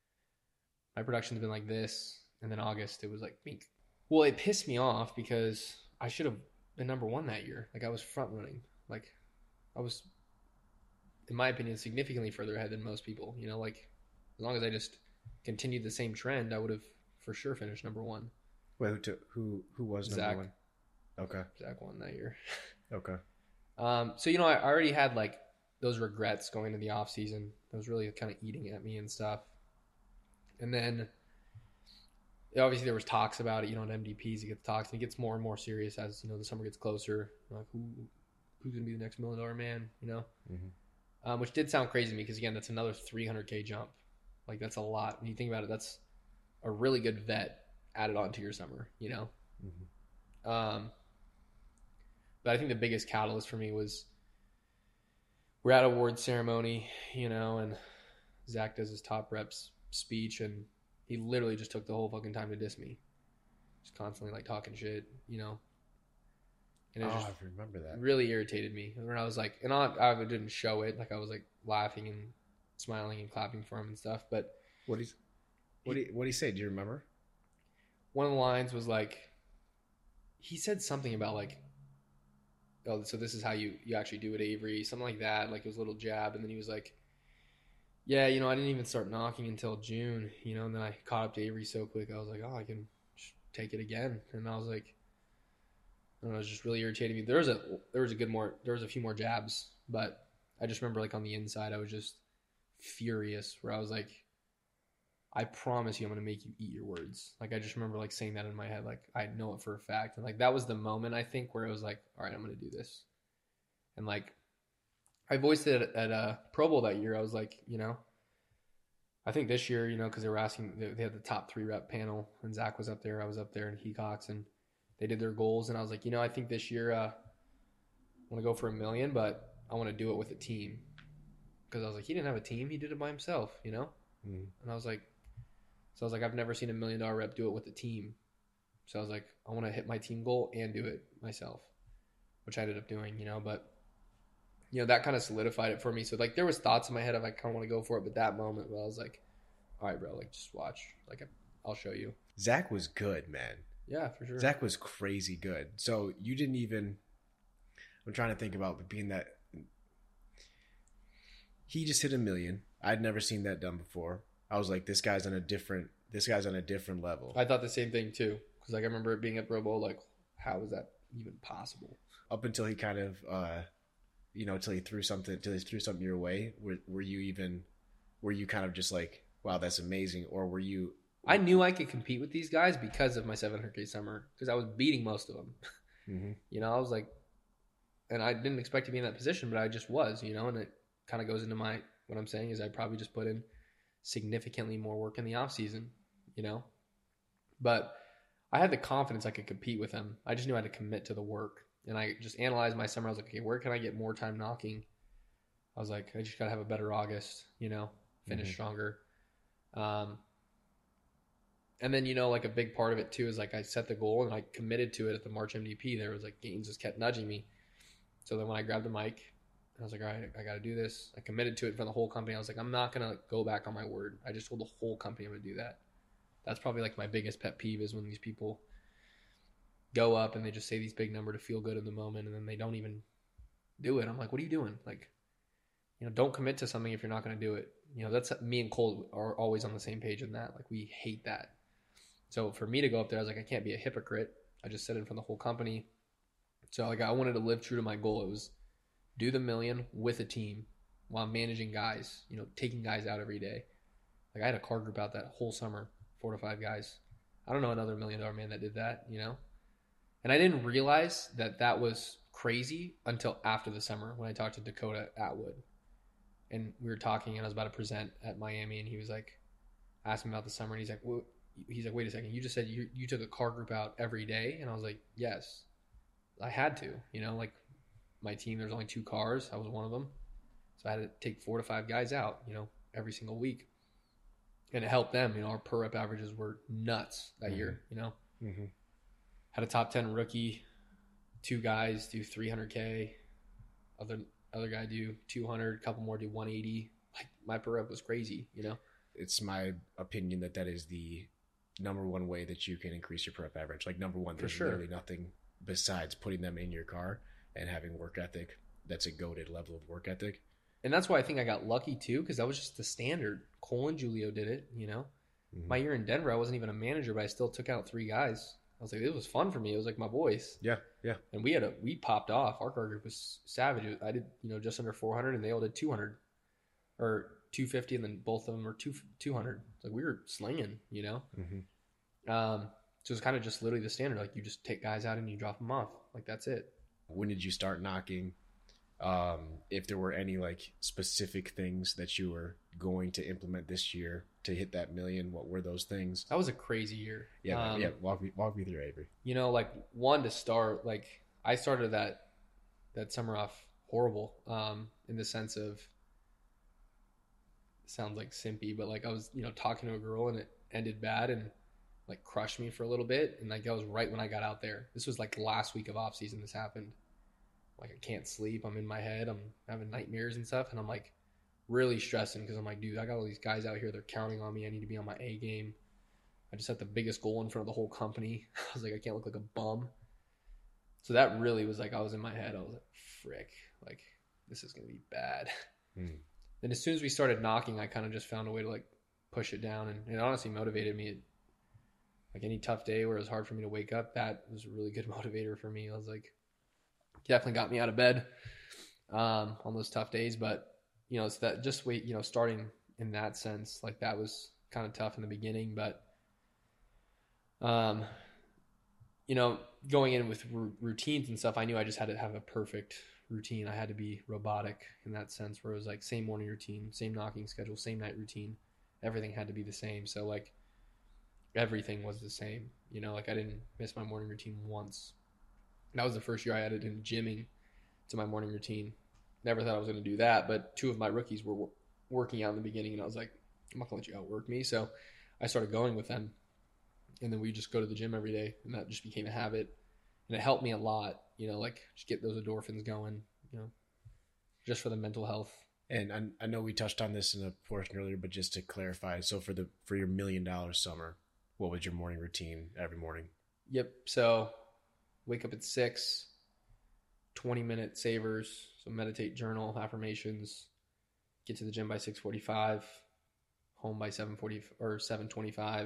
my production's been like this, and then August it was like pink. Well, it pissed me off because I should have been number 1 that year. Like I was front running. Like I was, in my opinion, significantly further ahead than most people. You know, like as long as I just continued the same trend, I would have for sure finished number 1. Wait, who was Zach. number 1? Okay. Zach won that year. Okay. So, you know, I already had like those regrets going into the off season. It was really kind of eating at me and stuff. And then obviously there was talks about it, you know, at MDPs, it gets talks and it gets more and more serious as, you know, the summer gets closer. Like who's going to be the next $1 million man, you know? Mm-hmm. Which did sound crazy to me because, again, that's another 300K jump. Like, that's a lot. When you think about it, that's a really good vet added on to your summer, you know? Mm-hmm. But I think the biggest catalyst for me was we're at an award ceremony, you know, and Zach does his top reps speech, and he literally just took the whole fucking time to diss me. Just constantly like talking shit, you know. And it just I remember that. really irritated me. And I was like, and I didn't show it. Like I was like laughing and smiling and clapping for him and stuff. But What did he say? Do you remember? one of the lines was like, he said something about like, oh, so this is how you actually do it, Avery, something like that. Like it was a little jab, and then he was like, yeah, you know, I didn't even start knocking until June, you know, and then I caught up to Avery so quick. I was like, oh, I can just take it again, and I was like, I don't know, it was just really irritating me. There was a few more jabs, but I just remember like on the inside, I was just furious. Where I was like, I promise you, I'm gonna make you eat your words. Like I just remember like saying that in my head, like I know it for a fact, and like that was the moment I think where it was like, all right, I'm gonna do this, and like I voiced it at Pro Bowl that year. I was like, you know, I think this year, you know, because they were asking, they had the top 3 rep panel, and Zach was up there, I was up there, and Hecox, and they did their goals, and I was like, you know, I think this year I want to go for $1 million, but I want to do it with a team, because I was like, he didn't have a team, he did it by himself, you know, and I was like, I've never seen $1 million rep do it with a team, so I was like, I want to hit my team goal and do it myself, which I ended up doing, you know, but you know, that kind of solidified it for me. So like there was thoughts in my head of I kind of want to go for it, but that moment where I was like, all right, bro, like just watch, like I'll show you. Zach was good, man. Yeah, for sure. Zach was crazy good. So you didn't even. I'm trying to think about being that. He just hit $1 million. I'd never seen that done before. I was like, this guy's on a different level. I thought the same thing too, because like I remember it being at Pro Bowl, like how was that even possible? Up until he kind of, you know, till he threw something your way. Were you kind of just like, wow, that's amazing, or were you? I knew I could compete with these guys because of my 700K summer, because I was beating most of them. Mm-hmm. You know, I was like, and I didn't expect to be in that position, but I just was, you know, and it kind of goes into what I'm saying is I probably just put in significantly more work in the off season, you know, but I had the confidence I could compete with them. I just knew I had to commit to the work, and I just analyzed my summer. I was like, okay, where can I get more time knocking? I was like, I just got to have a better August, you know, finish stronger. And then, you know, like a big part of it too is like I set the goal and I committed to it at the March MDP. There was like Gaines just kept nudging me. So then when I grabbed the mic, I was like, all right, I got to do this. I committed to it for the whole company. I was like, I'm not going to go back on my word. I just told the whole company I'm going to do that. That's probably like my biggest pet peeve is when these people go up and they just say these big number to feel good in the moment, and then they don't even do it. I'm like, what are you doing? Like, you know, don't commit to something if you're not going to do it. You know, that's me and Cole are always on the same page in that. Like, we hate that. So for me to go up there, I was like, I can't be a hypocrite. I just said it from the whole company. So like, I wanted to live true to my goal. It was do the $1 million with a team while managing guys, you know, taking guys out every day. Like I had a car group out that whole summer, 4 to 5 guys. I don't know another $1 million man that did that, you know? And I didn't realize that that was crazy until after the summer when I talked to Dakota Atwood. And we were talking and I was about to present at Miami, and he was like, asked me about the summer, and he's like, well, wait a second, you just said you took a car group out every day? And I was like, yes, I had to, you know, like my team, there's only 2 cars. I was one of them. So I had to take 4 to 5 guys out, you know, every single week. And it helped them, you know, our per rep averages were nuts that year, you know. Had a top 10 rookie, 2 guys do 300K, other guy do 200, a couple more do 180. Like my per rep was crazy, you know. It's my opinion that is the number one way that you can increase your per rep average. Like number one, there's literally nothing besides putting them in your car and having work ethic. That's a goated level of work ethic. And that's why I think I got lucky too, because that was just the standard. Cole and Julio did it, you know. My year in Denver, I wasn't even a manager, but I still took out 3 guys. I was like, it was fun for me. It was like my boys. Yeah. And we popped off. Our car group was savage. I did, you know, just under 400, and they all did 200 or 250, and then both of them were 200. Like we were slinging, you know. So it's kind of just literally the standard. Like you just take guys out and you drop them off. Like that's it. When did you start knocking? If there were any like specific things that you were going to implement this year to hit that $1 million, what were those things? That was a crazy year. Yeah. Walk me through, Avery. You know, like one to start, like I started that summer off horrible, in the sense of sounds like simpy, but like I was, talking to a girl and it ended bad and like crushed me for a little bit. And like that was right when I got out there. This was like the last week of off season this happened. Like I can't sleep. I'm in my head. I'm having nightmares and stuff. And I'm like really stressing because I'm like, dude, I got all these guys out here. They're counting on me. I need to be on my A game. I just had the biggest goal in front of the whole company. I was like, I can't look like a bum. So that really was like, I was in my head. I was like, frick, like this is going to be bad. Then as soon as we started knocking, I kind of just found a way to like push it down. And it honestly motivated me. Like any tough day where it was hard for me to wake up, that was a really good motivator for me. I was like, definitely got me out of bed on those tough days. But, it's that just wait, starting in that sense, like that was kind of tough in the beginning. But, going in with routines and stuff, I knew I just had to have a perfect routine. I had to be robotic in that sense where it was like same morning routine, same knocking schedule, same night routine. Everything had to be the same. So like everything was the same, like I didn't miss my morning routine once. That was the first year I added in gymming to my morning routine. Never thought I was going to do that, but 2 of my rookies were working out in the beginning and I was like, I'm not going to let you outwork me. So I started going with them and then we just go to the gym every day and that just became a habit. And it helped me a lot, like just get those endorphins going, just for the mental health. And I know we touched on this in a portion earlier, but just to clarify, so for your $1 million summer, what was your morning routine every morning? Yep. So wake up at 6, 20-minute savers. So meditate, journal, affirmations, get to the gym by 6:45, home by 7:40 or 7:25,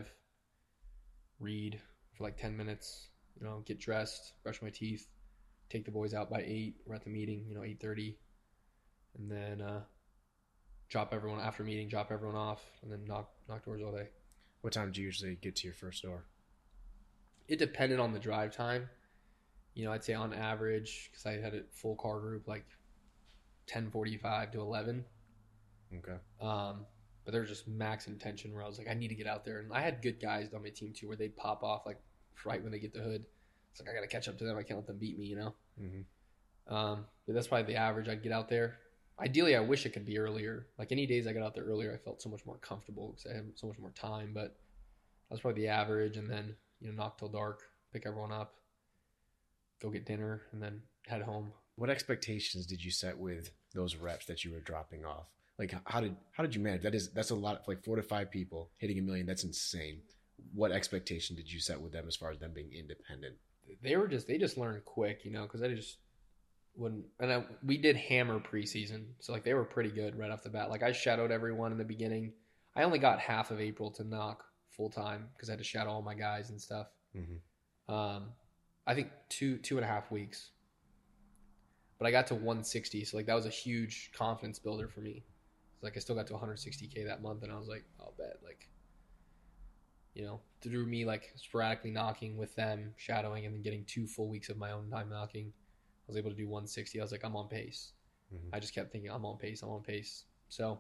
read for like 10 minutes, get dressed, brush my teeth, take the boys out by 8. We're at the meeting, 8:30. And then drop everyone off, and then knock doors all day. What time do you usually get to your first door? It depended on the drive time. I'd say on average, because I had a full car group, like 10:45 to 11. Okay. But there was just max intention where I was like, I need to get out there. And I had good guys on my team too, where they'd pop off like right when they get the hood. It's like, I got to catch up to them. I can't let them beat me, Mm-hmm. But that's probably the average. I'd get out there. Ideally, I wish it could be earlier. Like any days I got out there earlier, I felt so much more comfortable because I had so much more time. But that's probably the average. And then, knock till dark, pick everyone up, go get dinner, and then head home. What expectations did you set with those reps that you were dropping off? Like, how did you manage? That's a lot, like 4 to 5 people hitting $1 million. That's insane. What expectation did you set with them as far as them being independent? They just learned quick, because I just wouldn't. And we did hammer preseason, so like they were pretty good right off the bat. Like I shadowed everyone in the beginning. I only got half of April to knock full time because I had to shadow all my guys and stuff. Mm-hmm. I think 2.5 weeks, but I got to 160, so like that was a huge confidence builder for me. It's like I still got to 160K that month, and I was like, I'll bet, like, through me like sporadically knocking with them, shadowing, and then getting 2 full weeks of my own time knocking, I was able to do 160. I was like, I'm on pace. Mm-hmm. I just kept thinking, I'm on pace. So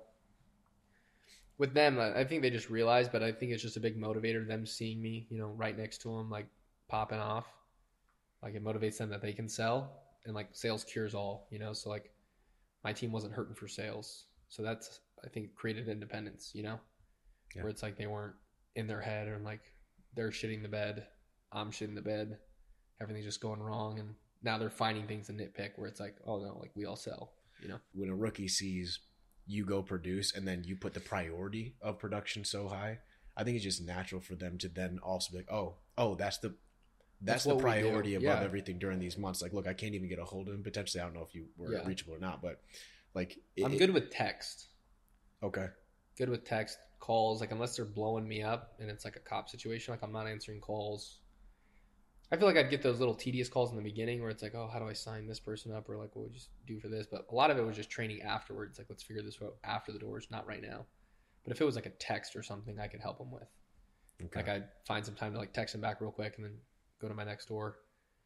with them, I think they just realized, but I think it's just a big motivator, them seeing me, right next to them, like popping off. Like it motivates them that they can sell, and like sales cures all, so like my team wasn't hurting for sales. So that's, I think, created independence, where it's like they weren't in their head or like they're shitting the bed, I'm shitting the bed, everything's just going wrong. And now they're finding things to nitpick where it's like, oh no, like we all sell, When a rookie sees you go produce and then you put the priority of production so high, I think it's just natural for them to then also be like, oh, that's the priority above everything during these months. Like, look, I can't even get a hold of him. Potentially, I don't know if you were reachable or not, but like, I'm good with text. Okay. Good with text, calls, like unless they're blowing me up and it's like a cop situation, like I'm not answering calls. I feel like I'd get those little tedious calls in the beginning where it's like, oh, how do I sign this person up? Or like, what would you do for this? But a lot of it was just training afterwards. Like, let's figure this out after the doors, not right now. But if it was like a text or something, I could help them with. Okay. Like I'd find some time to like text them back real quick and then go to my next door.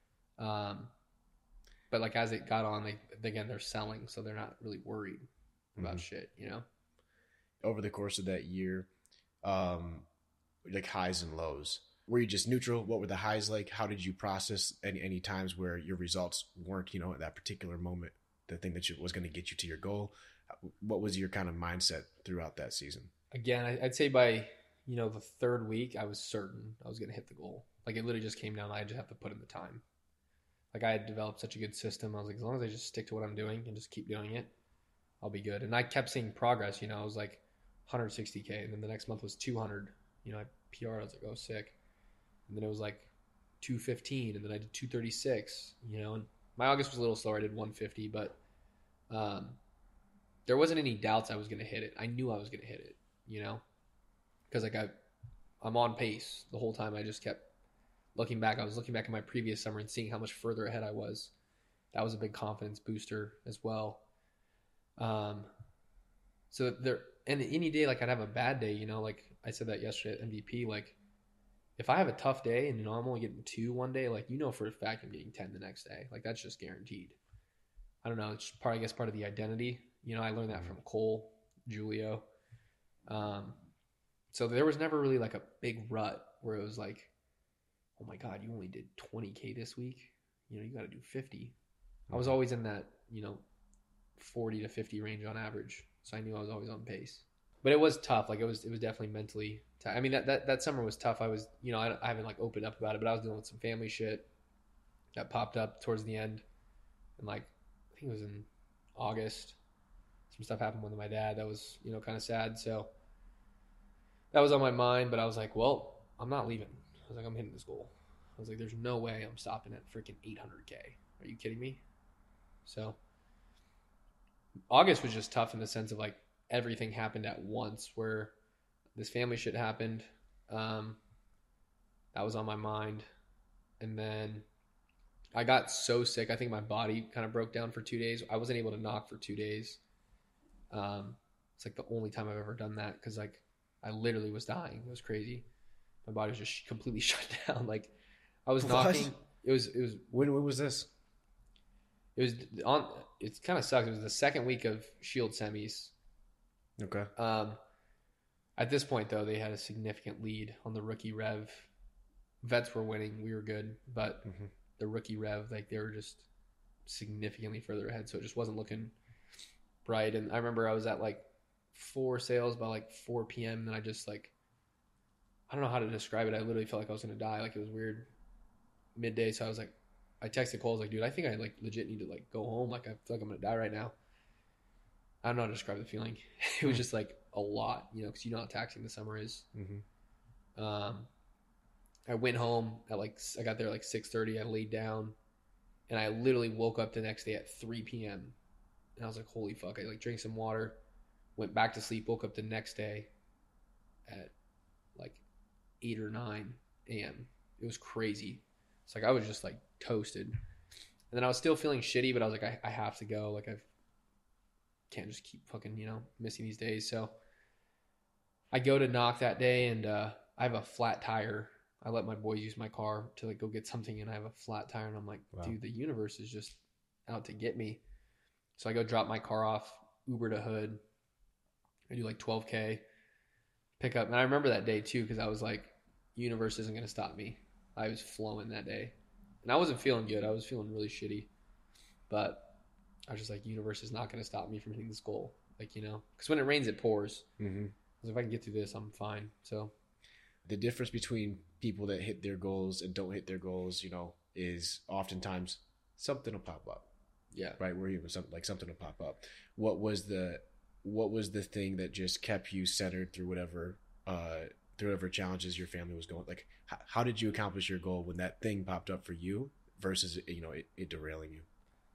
But like as it got on, they're selling, so they're not really worried about shit, Over the course of that year, like highs and lows, were you just neutral? What were the highs like? How did you process any times where your results weren't, at that particular moment, the thing that was going to get you to your goal? what was your kind of mindset throughout that season? Again, I'd say by, the third week, I was certain I was going to hit the goal. Like, it literally just came down. I just have to put in the time. Like, I had developed such a good system. I was like, as long as I just stick to what I'm doing and just keep doing it, I'll be good. And I kept seeing progress. I was like 160K. And then the next month was 200. I PR'd. I was like, oh, sick. And then it was like 215. And then I did 236, and my August was a little slower. I did 150. But there wasn't any doubts I was going to hit it. I knew I was going to hit it, because like I'm on pace the whole time. I just kept looking back. I was looking back at my previous summer and seeing how much further ahead I was. That was a big confidence booster as well. So there, and any day, like I'd have a bad day, like I said that yesterday at MVP, like if I have a tough day and I'm only getting 2 one day, like, for a fact I'm getting 10 the next day. Like that's just guaranteed. I don't know. It's part of the identity. I learned that from Cole, Julio. So there was never really like a big rut where it was like, oh my God, you only did 20K this week. You got to do 50. I was always in that, 40 to 50 range on average. So I knew I was always on pace. But it was tough. Like it was definitely mentally tough. I mean, that summer was tough. I was, I haven't like opened up about it, but I was dealing with some family shit that popped up towards the end. And like, I think it was in August. Some stuff happened with my dad that was, kind of sad. So that was on my mind, but I was like, well, I'm not leaving. I was like, I'm hitting this goal. I was like, there's no way I'm stopping at freaking 800K. Are you kidding me? So August was just tough in the sense of like everything happened at once where this family shit happened. That was on my mind. And then I got so sick. I think my body kind of broke down for 2 days. I wasn't able to knock for 2 days. It's like the only time I've ever done that because like I literally was dying. It was crazy. My body was just completely shut down. Like I was knocking. It was. When was this? It was on. It kind of sucks. It was the second week of Shield semis. Okay. At this point though, they had a significant lead on the rookie rev. Vets were winning. We were good, but the rookie rev, like they were just significantly further ahead. So it just wasn't looking bright. And I remember I was at like 4 sales by like 4 p.m. and I just like, I don't know how to describe it. I literally felt like I was going to die. Like it was weird midday. So I was like, I texted Cole. I was like, dude, I think I like legit need to like go home. Like I feel like I'm going to die right now. I don't know how to describe the feeling. It was just like a lot, because you know how taxing the summer is. I went home at like, I got there like 6:30. I laid down and I literally woke up the next day at 3 p.m. And I was like, holy fuck. I like drank some water, went back to sleep, woke up the next day at like 8 or 9 a.m. It was crazy. It's like I was just like toasted. And then I was still feeling shitty, but I was like, I have to go. Like I can't just keep fucking, missing these days. So I go to knock that day and I have a flat tire. I let my boys use my car to like go get something and I have a flat tire and I'm like, wow, dude, the universe is just out to get me. So I go drop my car off, Uber to Hood. I do like 12K, pick up. And I remember that day too, because I was like, universe isn't going to stop me. I was flowing that day. And I wasn't feeling good. I was feeling really shitty. But I was just like, universe is not going to stop me from hitting this goal. Like, because when it rains, it pours. If I can get through this, I'm fine. So the difference between people that hit their goals and don't hit their goals, is oftentimes something will pop up. Yeah. Right. Where you was something will pop up. What was the thing that just kept you centered through whatever challenges your family was going? Like, how did you accomplish your goal when that thing popped up for you versus, it derailing you?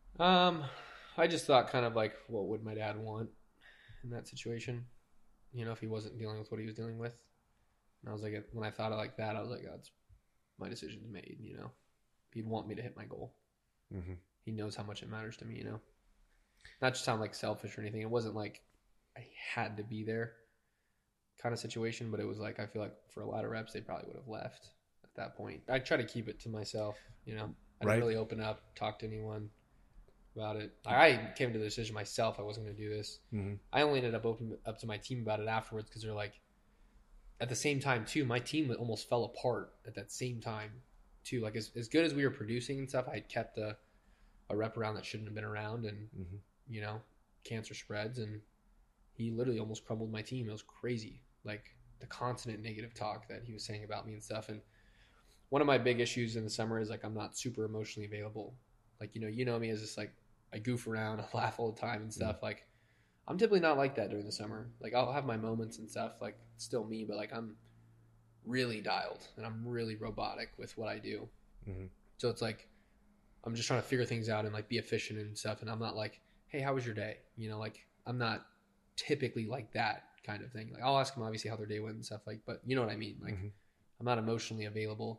I just thought kind of like, what would my dad want in that situation? If he wasn't dealing with what he was dealing with. And I was like, when I thought of like that, I was like, that's my decision's made, He'd want me to hit my goal. He knows how much it matters to me, Not to sound like selfish or anything. It wasn't like I had to be there kind of situation, but it was like, I feel like for a lot of reps, they probably would have left at that point. I try to keep it to myself, I didn't really open up, talk to anyone about it. I came to the decision myself I wasn't going to do this. I only ended up opening up to my team about it afterwards because they're like, at the same time too, my team almost fell apart at that same time too. Like as good as we were producing and stuff, I had kept a rep around that shouldn't have been around, and cancer spreads, and he literally almost crumbled my team. It was crazy. Like the constant negative talk that he was saying about me and stuff. And one of my big issues in the summer is like I'm not super emotionally available. Like, you know me as just like I goof around, I laugh all the time and stuff. Like I'm typically not like that during the summer. Like I'll have my moments and stuff, like it's still me, but like I'm really dialed and I'm really robotic with what I do. Mm-hmm. So it's like I'm just trying to figure things out and like be efficient and stuff. And I'm not like, hey, how was your day? Like I'm not typically like that kind of thing. Like I'll ask them obviously how their day went and stuff, like, but you know what I mean? Like I'm not emotionally available.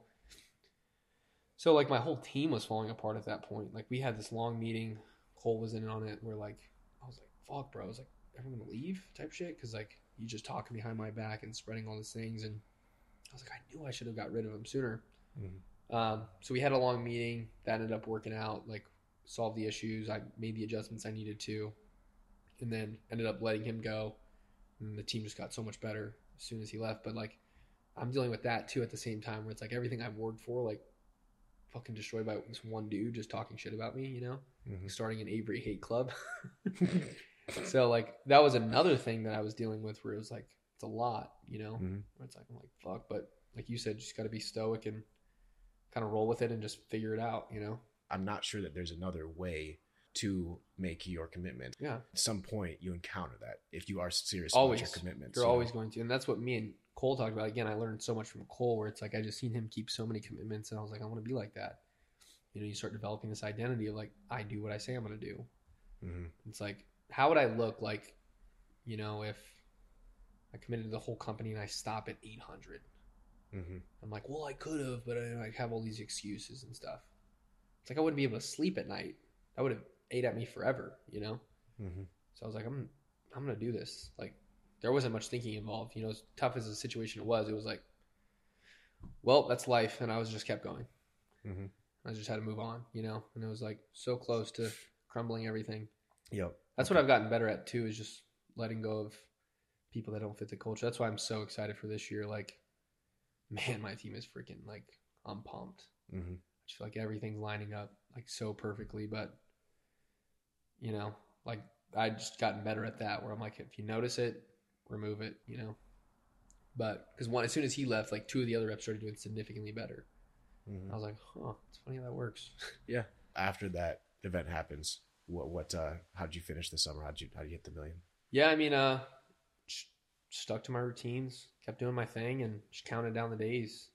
So like my whole team was falling apart at that point. Like we had this long meeting, Cole was in on it, where like I was like, fuck bro, I was like, everyone gonna leave type shit, because like you just talking behind my back and spreading all these things. And I was like, I knew I should have got rid of him sooner. So we had a long meeting that ended up working out, like solved the issues. I made the adjustments I needed to, and then ended up letting him go. And the team just got so much better as soon as he left. But like I'm dealing with that too at the same time, where it's like everything I've worked for, like fucking destroyed by this one dude just talking shit about me, starting an Avery hate club. So like that was another thing that I was dealing with, where it was like it's a lot, where it's like I'm like fuck, but like you said, you just got to be stoic and kind of roll with it and just figure it out. I'm not sure that there's another way to make your commitment. Yeah, at some point you encounter that if you are serious always about your commitments. You're always going to, and that's what me and Cole talked about. Again, I learned so much from Cole, where it's like I just seen him keep so many commitments, and I was like, I want to be like that. You start developing this identity of like, I do what I say I'm going to do. It's like, how would I look like, if I committed to the whole company and I stop at 800? I'm like, well, I could have, but I have all these excuses and stuff. It's like I wouldn't be able to sleep at night. That would have ate at me forever, So I was like, I'm going to do this. Like, there wasn't much thinking involved. As tough as the situation it was like, well, that's life. And I just kept going. I just had to move on, and it was like so close to crumbling everything. Yep. That's what I've gotten better at too, is just letting go of people that don't fit the culture. That's why I'm so excited for this year. Like, man, my team is freaking like, I'm pumped. I just feel like everything's lining up like so perfectly, but like I just gotten better at that, where I'm like, if you notice it, remove it, but because as soon as he left, like 2 of the other reps started doing significantly better. I was like, huh, it's funny how that works. Yeah. After that event happens, how'd you finish the summer? How'd you hit the million? Yeah, I mean, stuck to my routines, kept doing my thing, and just counted down the days,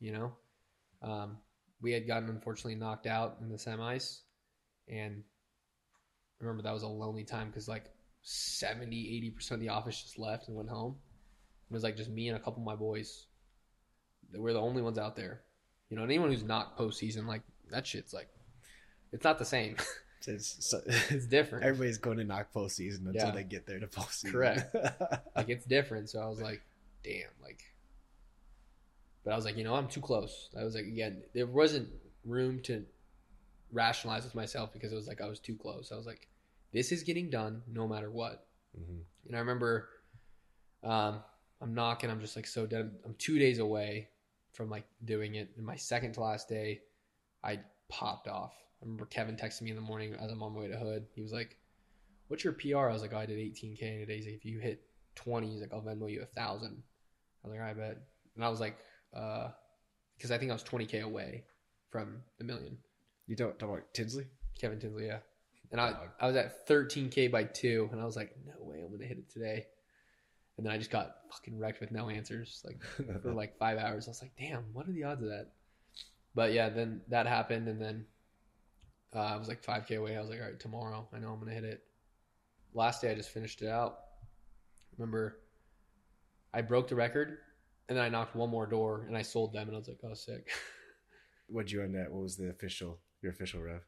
we had gotten unfortunately knocked out in the semis, and I remember that was a lonely time because like 70-80% of the office just left and went home. It was like just me and a couple of my boys. We're the only ones out there. Anyone who's not postseason, like that shit's like, it's not the same. It's different. Everybody's going to knock postseason until they get there to postseason. Correct. Like it's different. So I was like, damn, like, but I was like, I'm too close. I was like, again, there wasn't room to rationalize with myself because it was like, I was too close. I was like, this is getting done no matter what. And I remember, I'm knocking, I'm just like so dead. I'm 2 days away from like doing it. And my second to last day, I popped off. I remember Kevin texted me in the morning as I'm on my way to Hood. He was like, what's your PR? I was like, oh, I did 18K in a day. He's like, if you hit 20, he's like, I'll Venmo you 1,000. I was like, I bet. And I was like, because I think I was 20K away from the million. You talk about Tinsley? Kevin Tinsley, yeah. And I was at 13K by 2, and I was like, no way, I'm going to hit it today. And then I just got fucking wrecked with no answers like for like 5 hours. I was like, damn, what are the odds of that? But yeah, then that happened, and then I was like 5K away. I was like, all right, tomorrow, I know I'm going to hit it. Last day, I just finished it out. Remember, I broke the record, and then I knocked one more door, and I sold them, and I was like, oh, sick. What'd you end at? What was your official rev?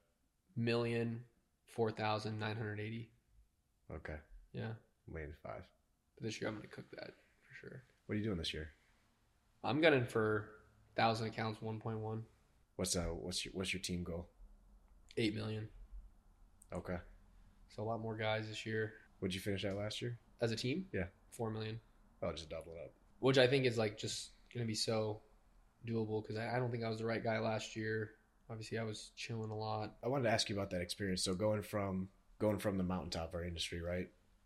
1,004,980. Okay. Yeah. $1,005,000. But this year, I'm going to cook that for sure. What are you doing this year? I'm gunning for 1,000 accounts, 1.1. What's your team goal? 8 million. Okay. So a lot more guys this year. What'd you finish at last year? As a team? Yeah. 4 million. Oh, just double it up. Which I think is like just going to be so doable because I don't think I was the right guy last year. Obviously, I was chilling a lot. I wanted to ask you about that experience. So going from the mountaintop of our industry, right?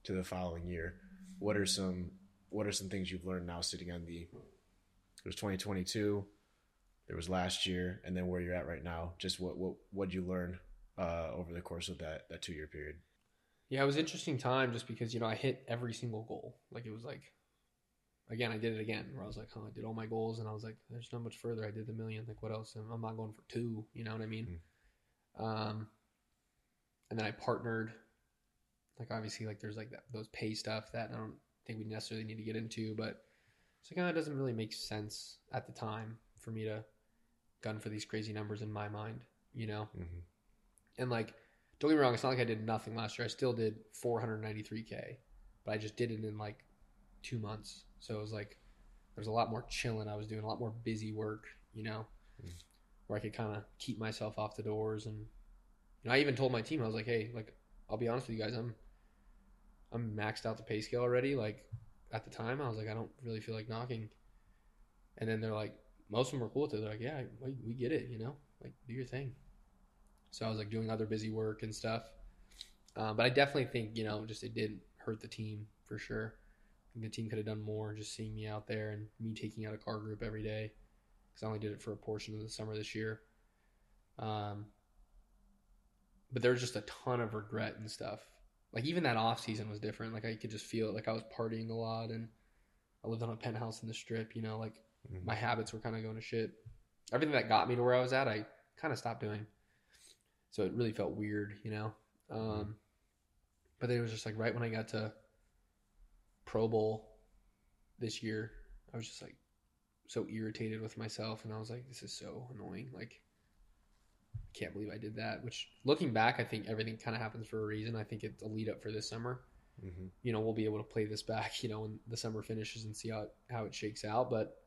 to the following year, what are some things you've learned now sitting on there's 2022, there was last year, and then where you're at right now? Just what'd you learn over the course of that 2-year period? Yeah, it was an interesting time just because, I hit every single goal. Like, it was like, again, I did it again, where I was like, I did all my goals, and I was like, there's not much further. I did the million. Like, what else? And I'm not going for 2, you know what I mean? And then I partnered. Like, obviously, like, there's like those pay stuff that I don't think we necessarily need to get into, but it's like, it doesn't really make sense at the time for me to gun for these crazy numbers in my mind, And like, don't get me wrong, it's not like I did nothing last year. I still did 493K, but I just did it in like 2 months. So it was like, there's a lot more chilling. I was doing a lot more busy work, where I could kind of keep myself off the doors. And I even told my team, I was like, hey, like, I'll be honest with you guys, I'm maxed out the pay scale already. Like, at the time, I was like, I don't really feel like knocking. And then they're like, most of them were cool with it. They're like, yeah, we get it, like, do your thing. So I was like doing other busy work and stuff. But I definitely think, just it did hurt the team for sure. I think the team could have done more just seeing me out there and me taking out a car group every day, because I only did it for a portion of the summer this year. But there was just a ton of regret and stuff. Like, even that off season was different. Like, I could just feel it. Like, I was partying a lot, and I lived on a penthouse in the Strip, like my habits were kind of going to shit. Everything that got me to where I was at, I kind of stopped doing. So it really felt weird, But then it was just like right when I got to Pro Bowl this year, I was just like so irritated with myself, and I was like, this is so annoying. Like, I can't believe I did that. Which, looking back, I think everything kind of happens for a reason. I think it's a lead up for this summer. We'll be able to play this back, when the summer finishes and see how it shakes out. But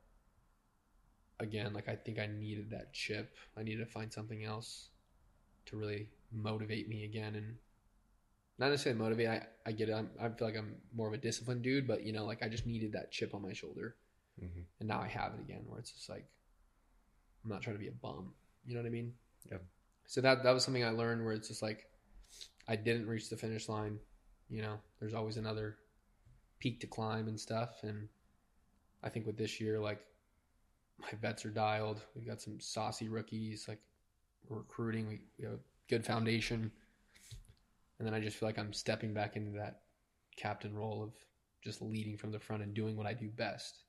again, like, I think I needed that chip. I needed to find something else to really motivate me again. And not necessarily motivate. I get it. I feel like I'm more of a disciplined dude, but like, I just needed that chip on my shoulder. And now I have it again, where it's just like, I'm not trying to be a bum. You know what I mean? Yeah. So that was something I learned, where it's just like, I didn't reach the finish line. There's always another peak to climb and stuff. And I think with this year, like, my vets are dialed. We've got some saucy rookies. Like, we're recruiting. We have a good foundation. And then I just feel like I'm stepping back into that captain role of just leading from the front and doing what I do best,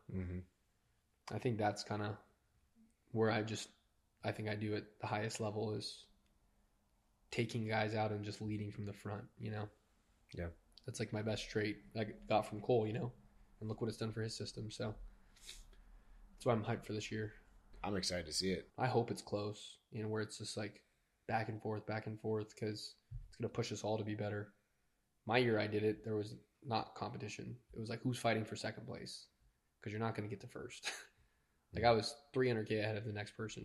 I think that's kind of where I think I do at the highest level, is taking guys out and just leading from the front, Yeah. That's like my best trait I got from Cole, and look what it's done for his system. So that's why I'm hyped for this year. I'm excited to see it. I hope it's close, where it's just like back and forth, because it's going to push us all to be better. My year I did it, there was not competition. It was like, who's fighting for second place? Because you're not going to get to first. Like, I was 300K ahead of the next person,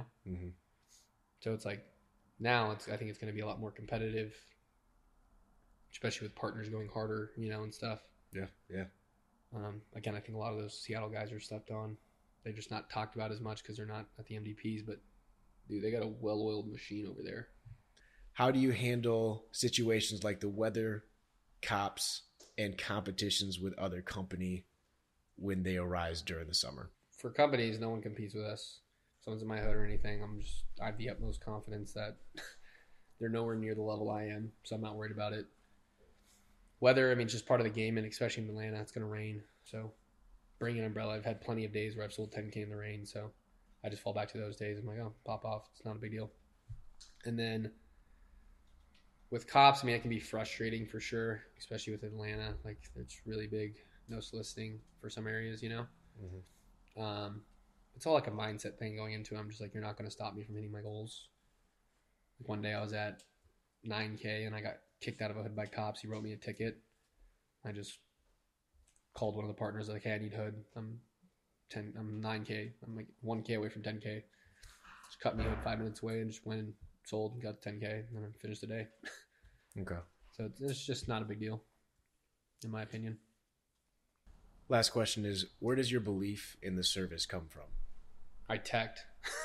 So it's like, now I think it's going to be a lot more competitive, especially with partners going harder, and stuff. Yeah. Again, I think a lot of those Seattle guys are slept on. They're just not talked about as much because they're not at the MDPs, but dude, they got a well-oiled machine over there. How do you handle situations like the weather, cops, and competitions with other company when they arise during the summer? For companies, no one competes with us. If someone's in my hood or anything, I have the utmost confidence that they're nowhere near the level I am, so I'm not worried about it. Weather, it's just part of the game, and especially in Atlanta, it's going to rain. So bring an umbrella. I've had plenty of days where I've sold 10K in the rain, so I just fall back to those days. I'm like, oh, pop off. It's not a big deal. And then with cops, it can be frustrating for sure, especially with Atlanta. Like, it's really big, no soliciting for some areas, It's all like a mindset thing going into it. I'm just like, you're not going to stop me from hitting my goals. Like, one day I was at 9K and I got kicked out of a hood by cops. He wrote me a ticket. I just called one of the partners, like, hey, I need hood. I'm 9K. I'm like 1K away from 10K. Just cut me hood 5 minutes away and just went and sold and got 10K, and then I finished the day. Okay. So it's just not a big deal, in my opinion. Last question is, where does your belief in the service come from? I teched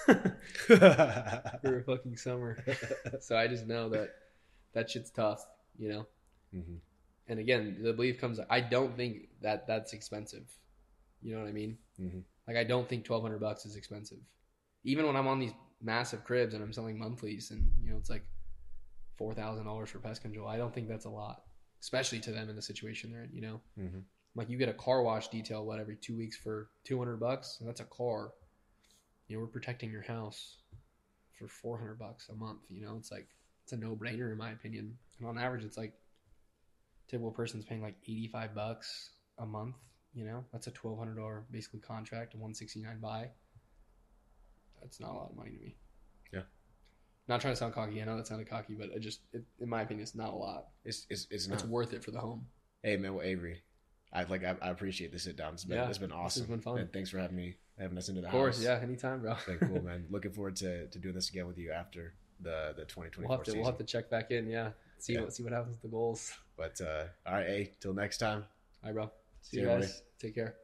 for a fucking summer. So I just know that shit's tough, And again, the belief comes. I don't think that that's expensive. You know what I mean? Mm-hmm. Like I don't think $1,200 is expensive. Even when I'm on these massive cribs and I'm selling monthlies, and it's like $4,000 for pest control. I don't think that's a lot, especially to them in the situation they're in. Mm-hmm. Like you get a car wash detail every 2 weeks for $200, and that's a car. We're protecting your house for $400 a month. It's like it's a no-brainer in my opinion. And on average, it's like typical person's paying like $85 a month. That's a $1,200 basically contract, a $169 buy. That's not a lot of money to me. Yeah. Not trying to sound cocky. I know that sounded cocky, but in my opinion, it's not a lot. It's not. It's worth it for the home. Hey man, well, Avery, I appreciate the sit down. It's been awesome. This has been fun. And thanks for having us into the house. Of course, yeah, anytime, bro. Okay, cool, man. Looking forward to doing this again with you after the 2024 season. We'll have to check back in, yeah. See what happens with the goals. But all right, hey, till next time. All right, bro. See you guys. Take care.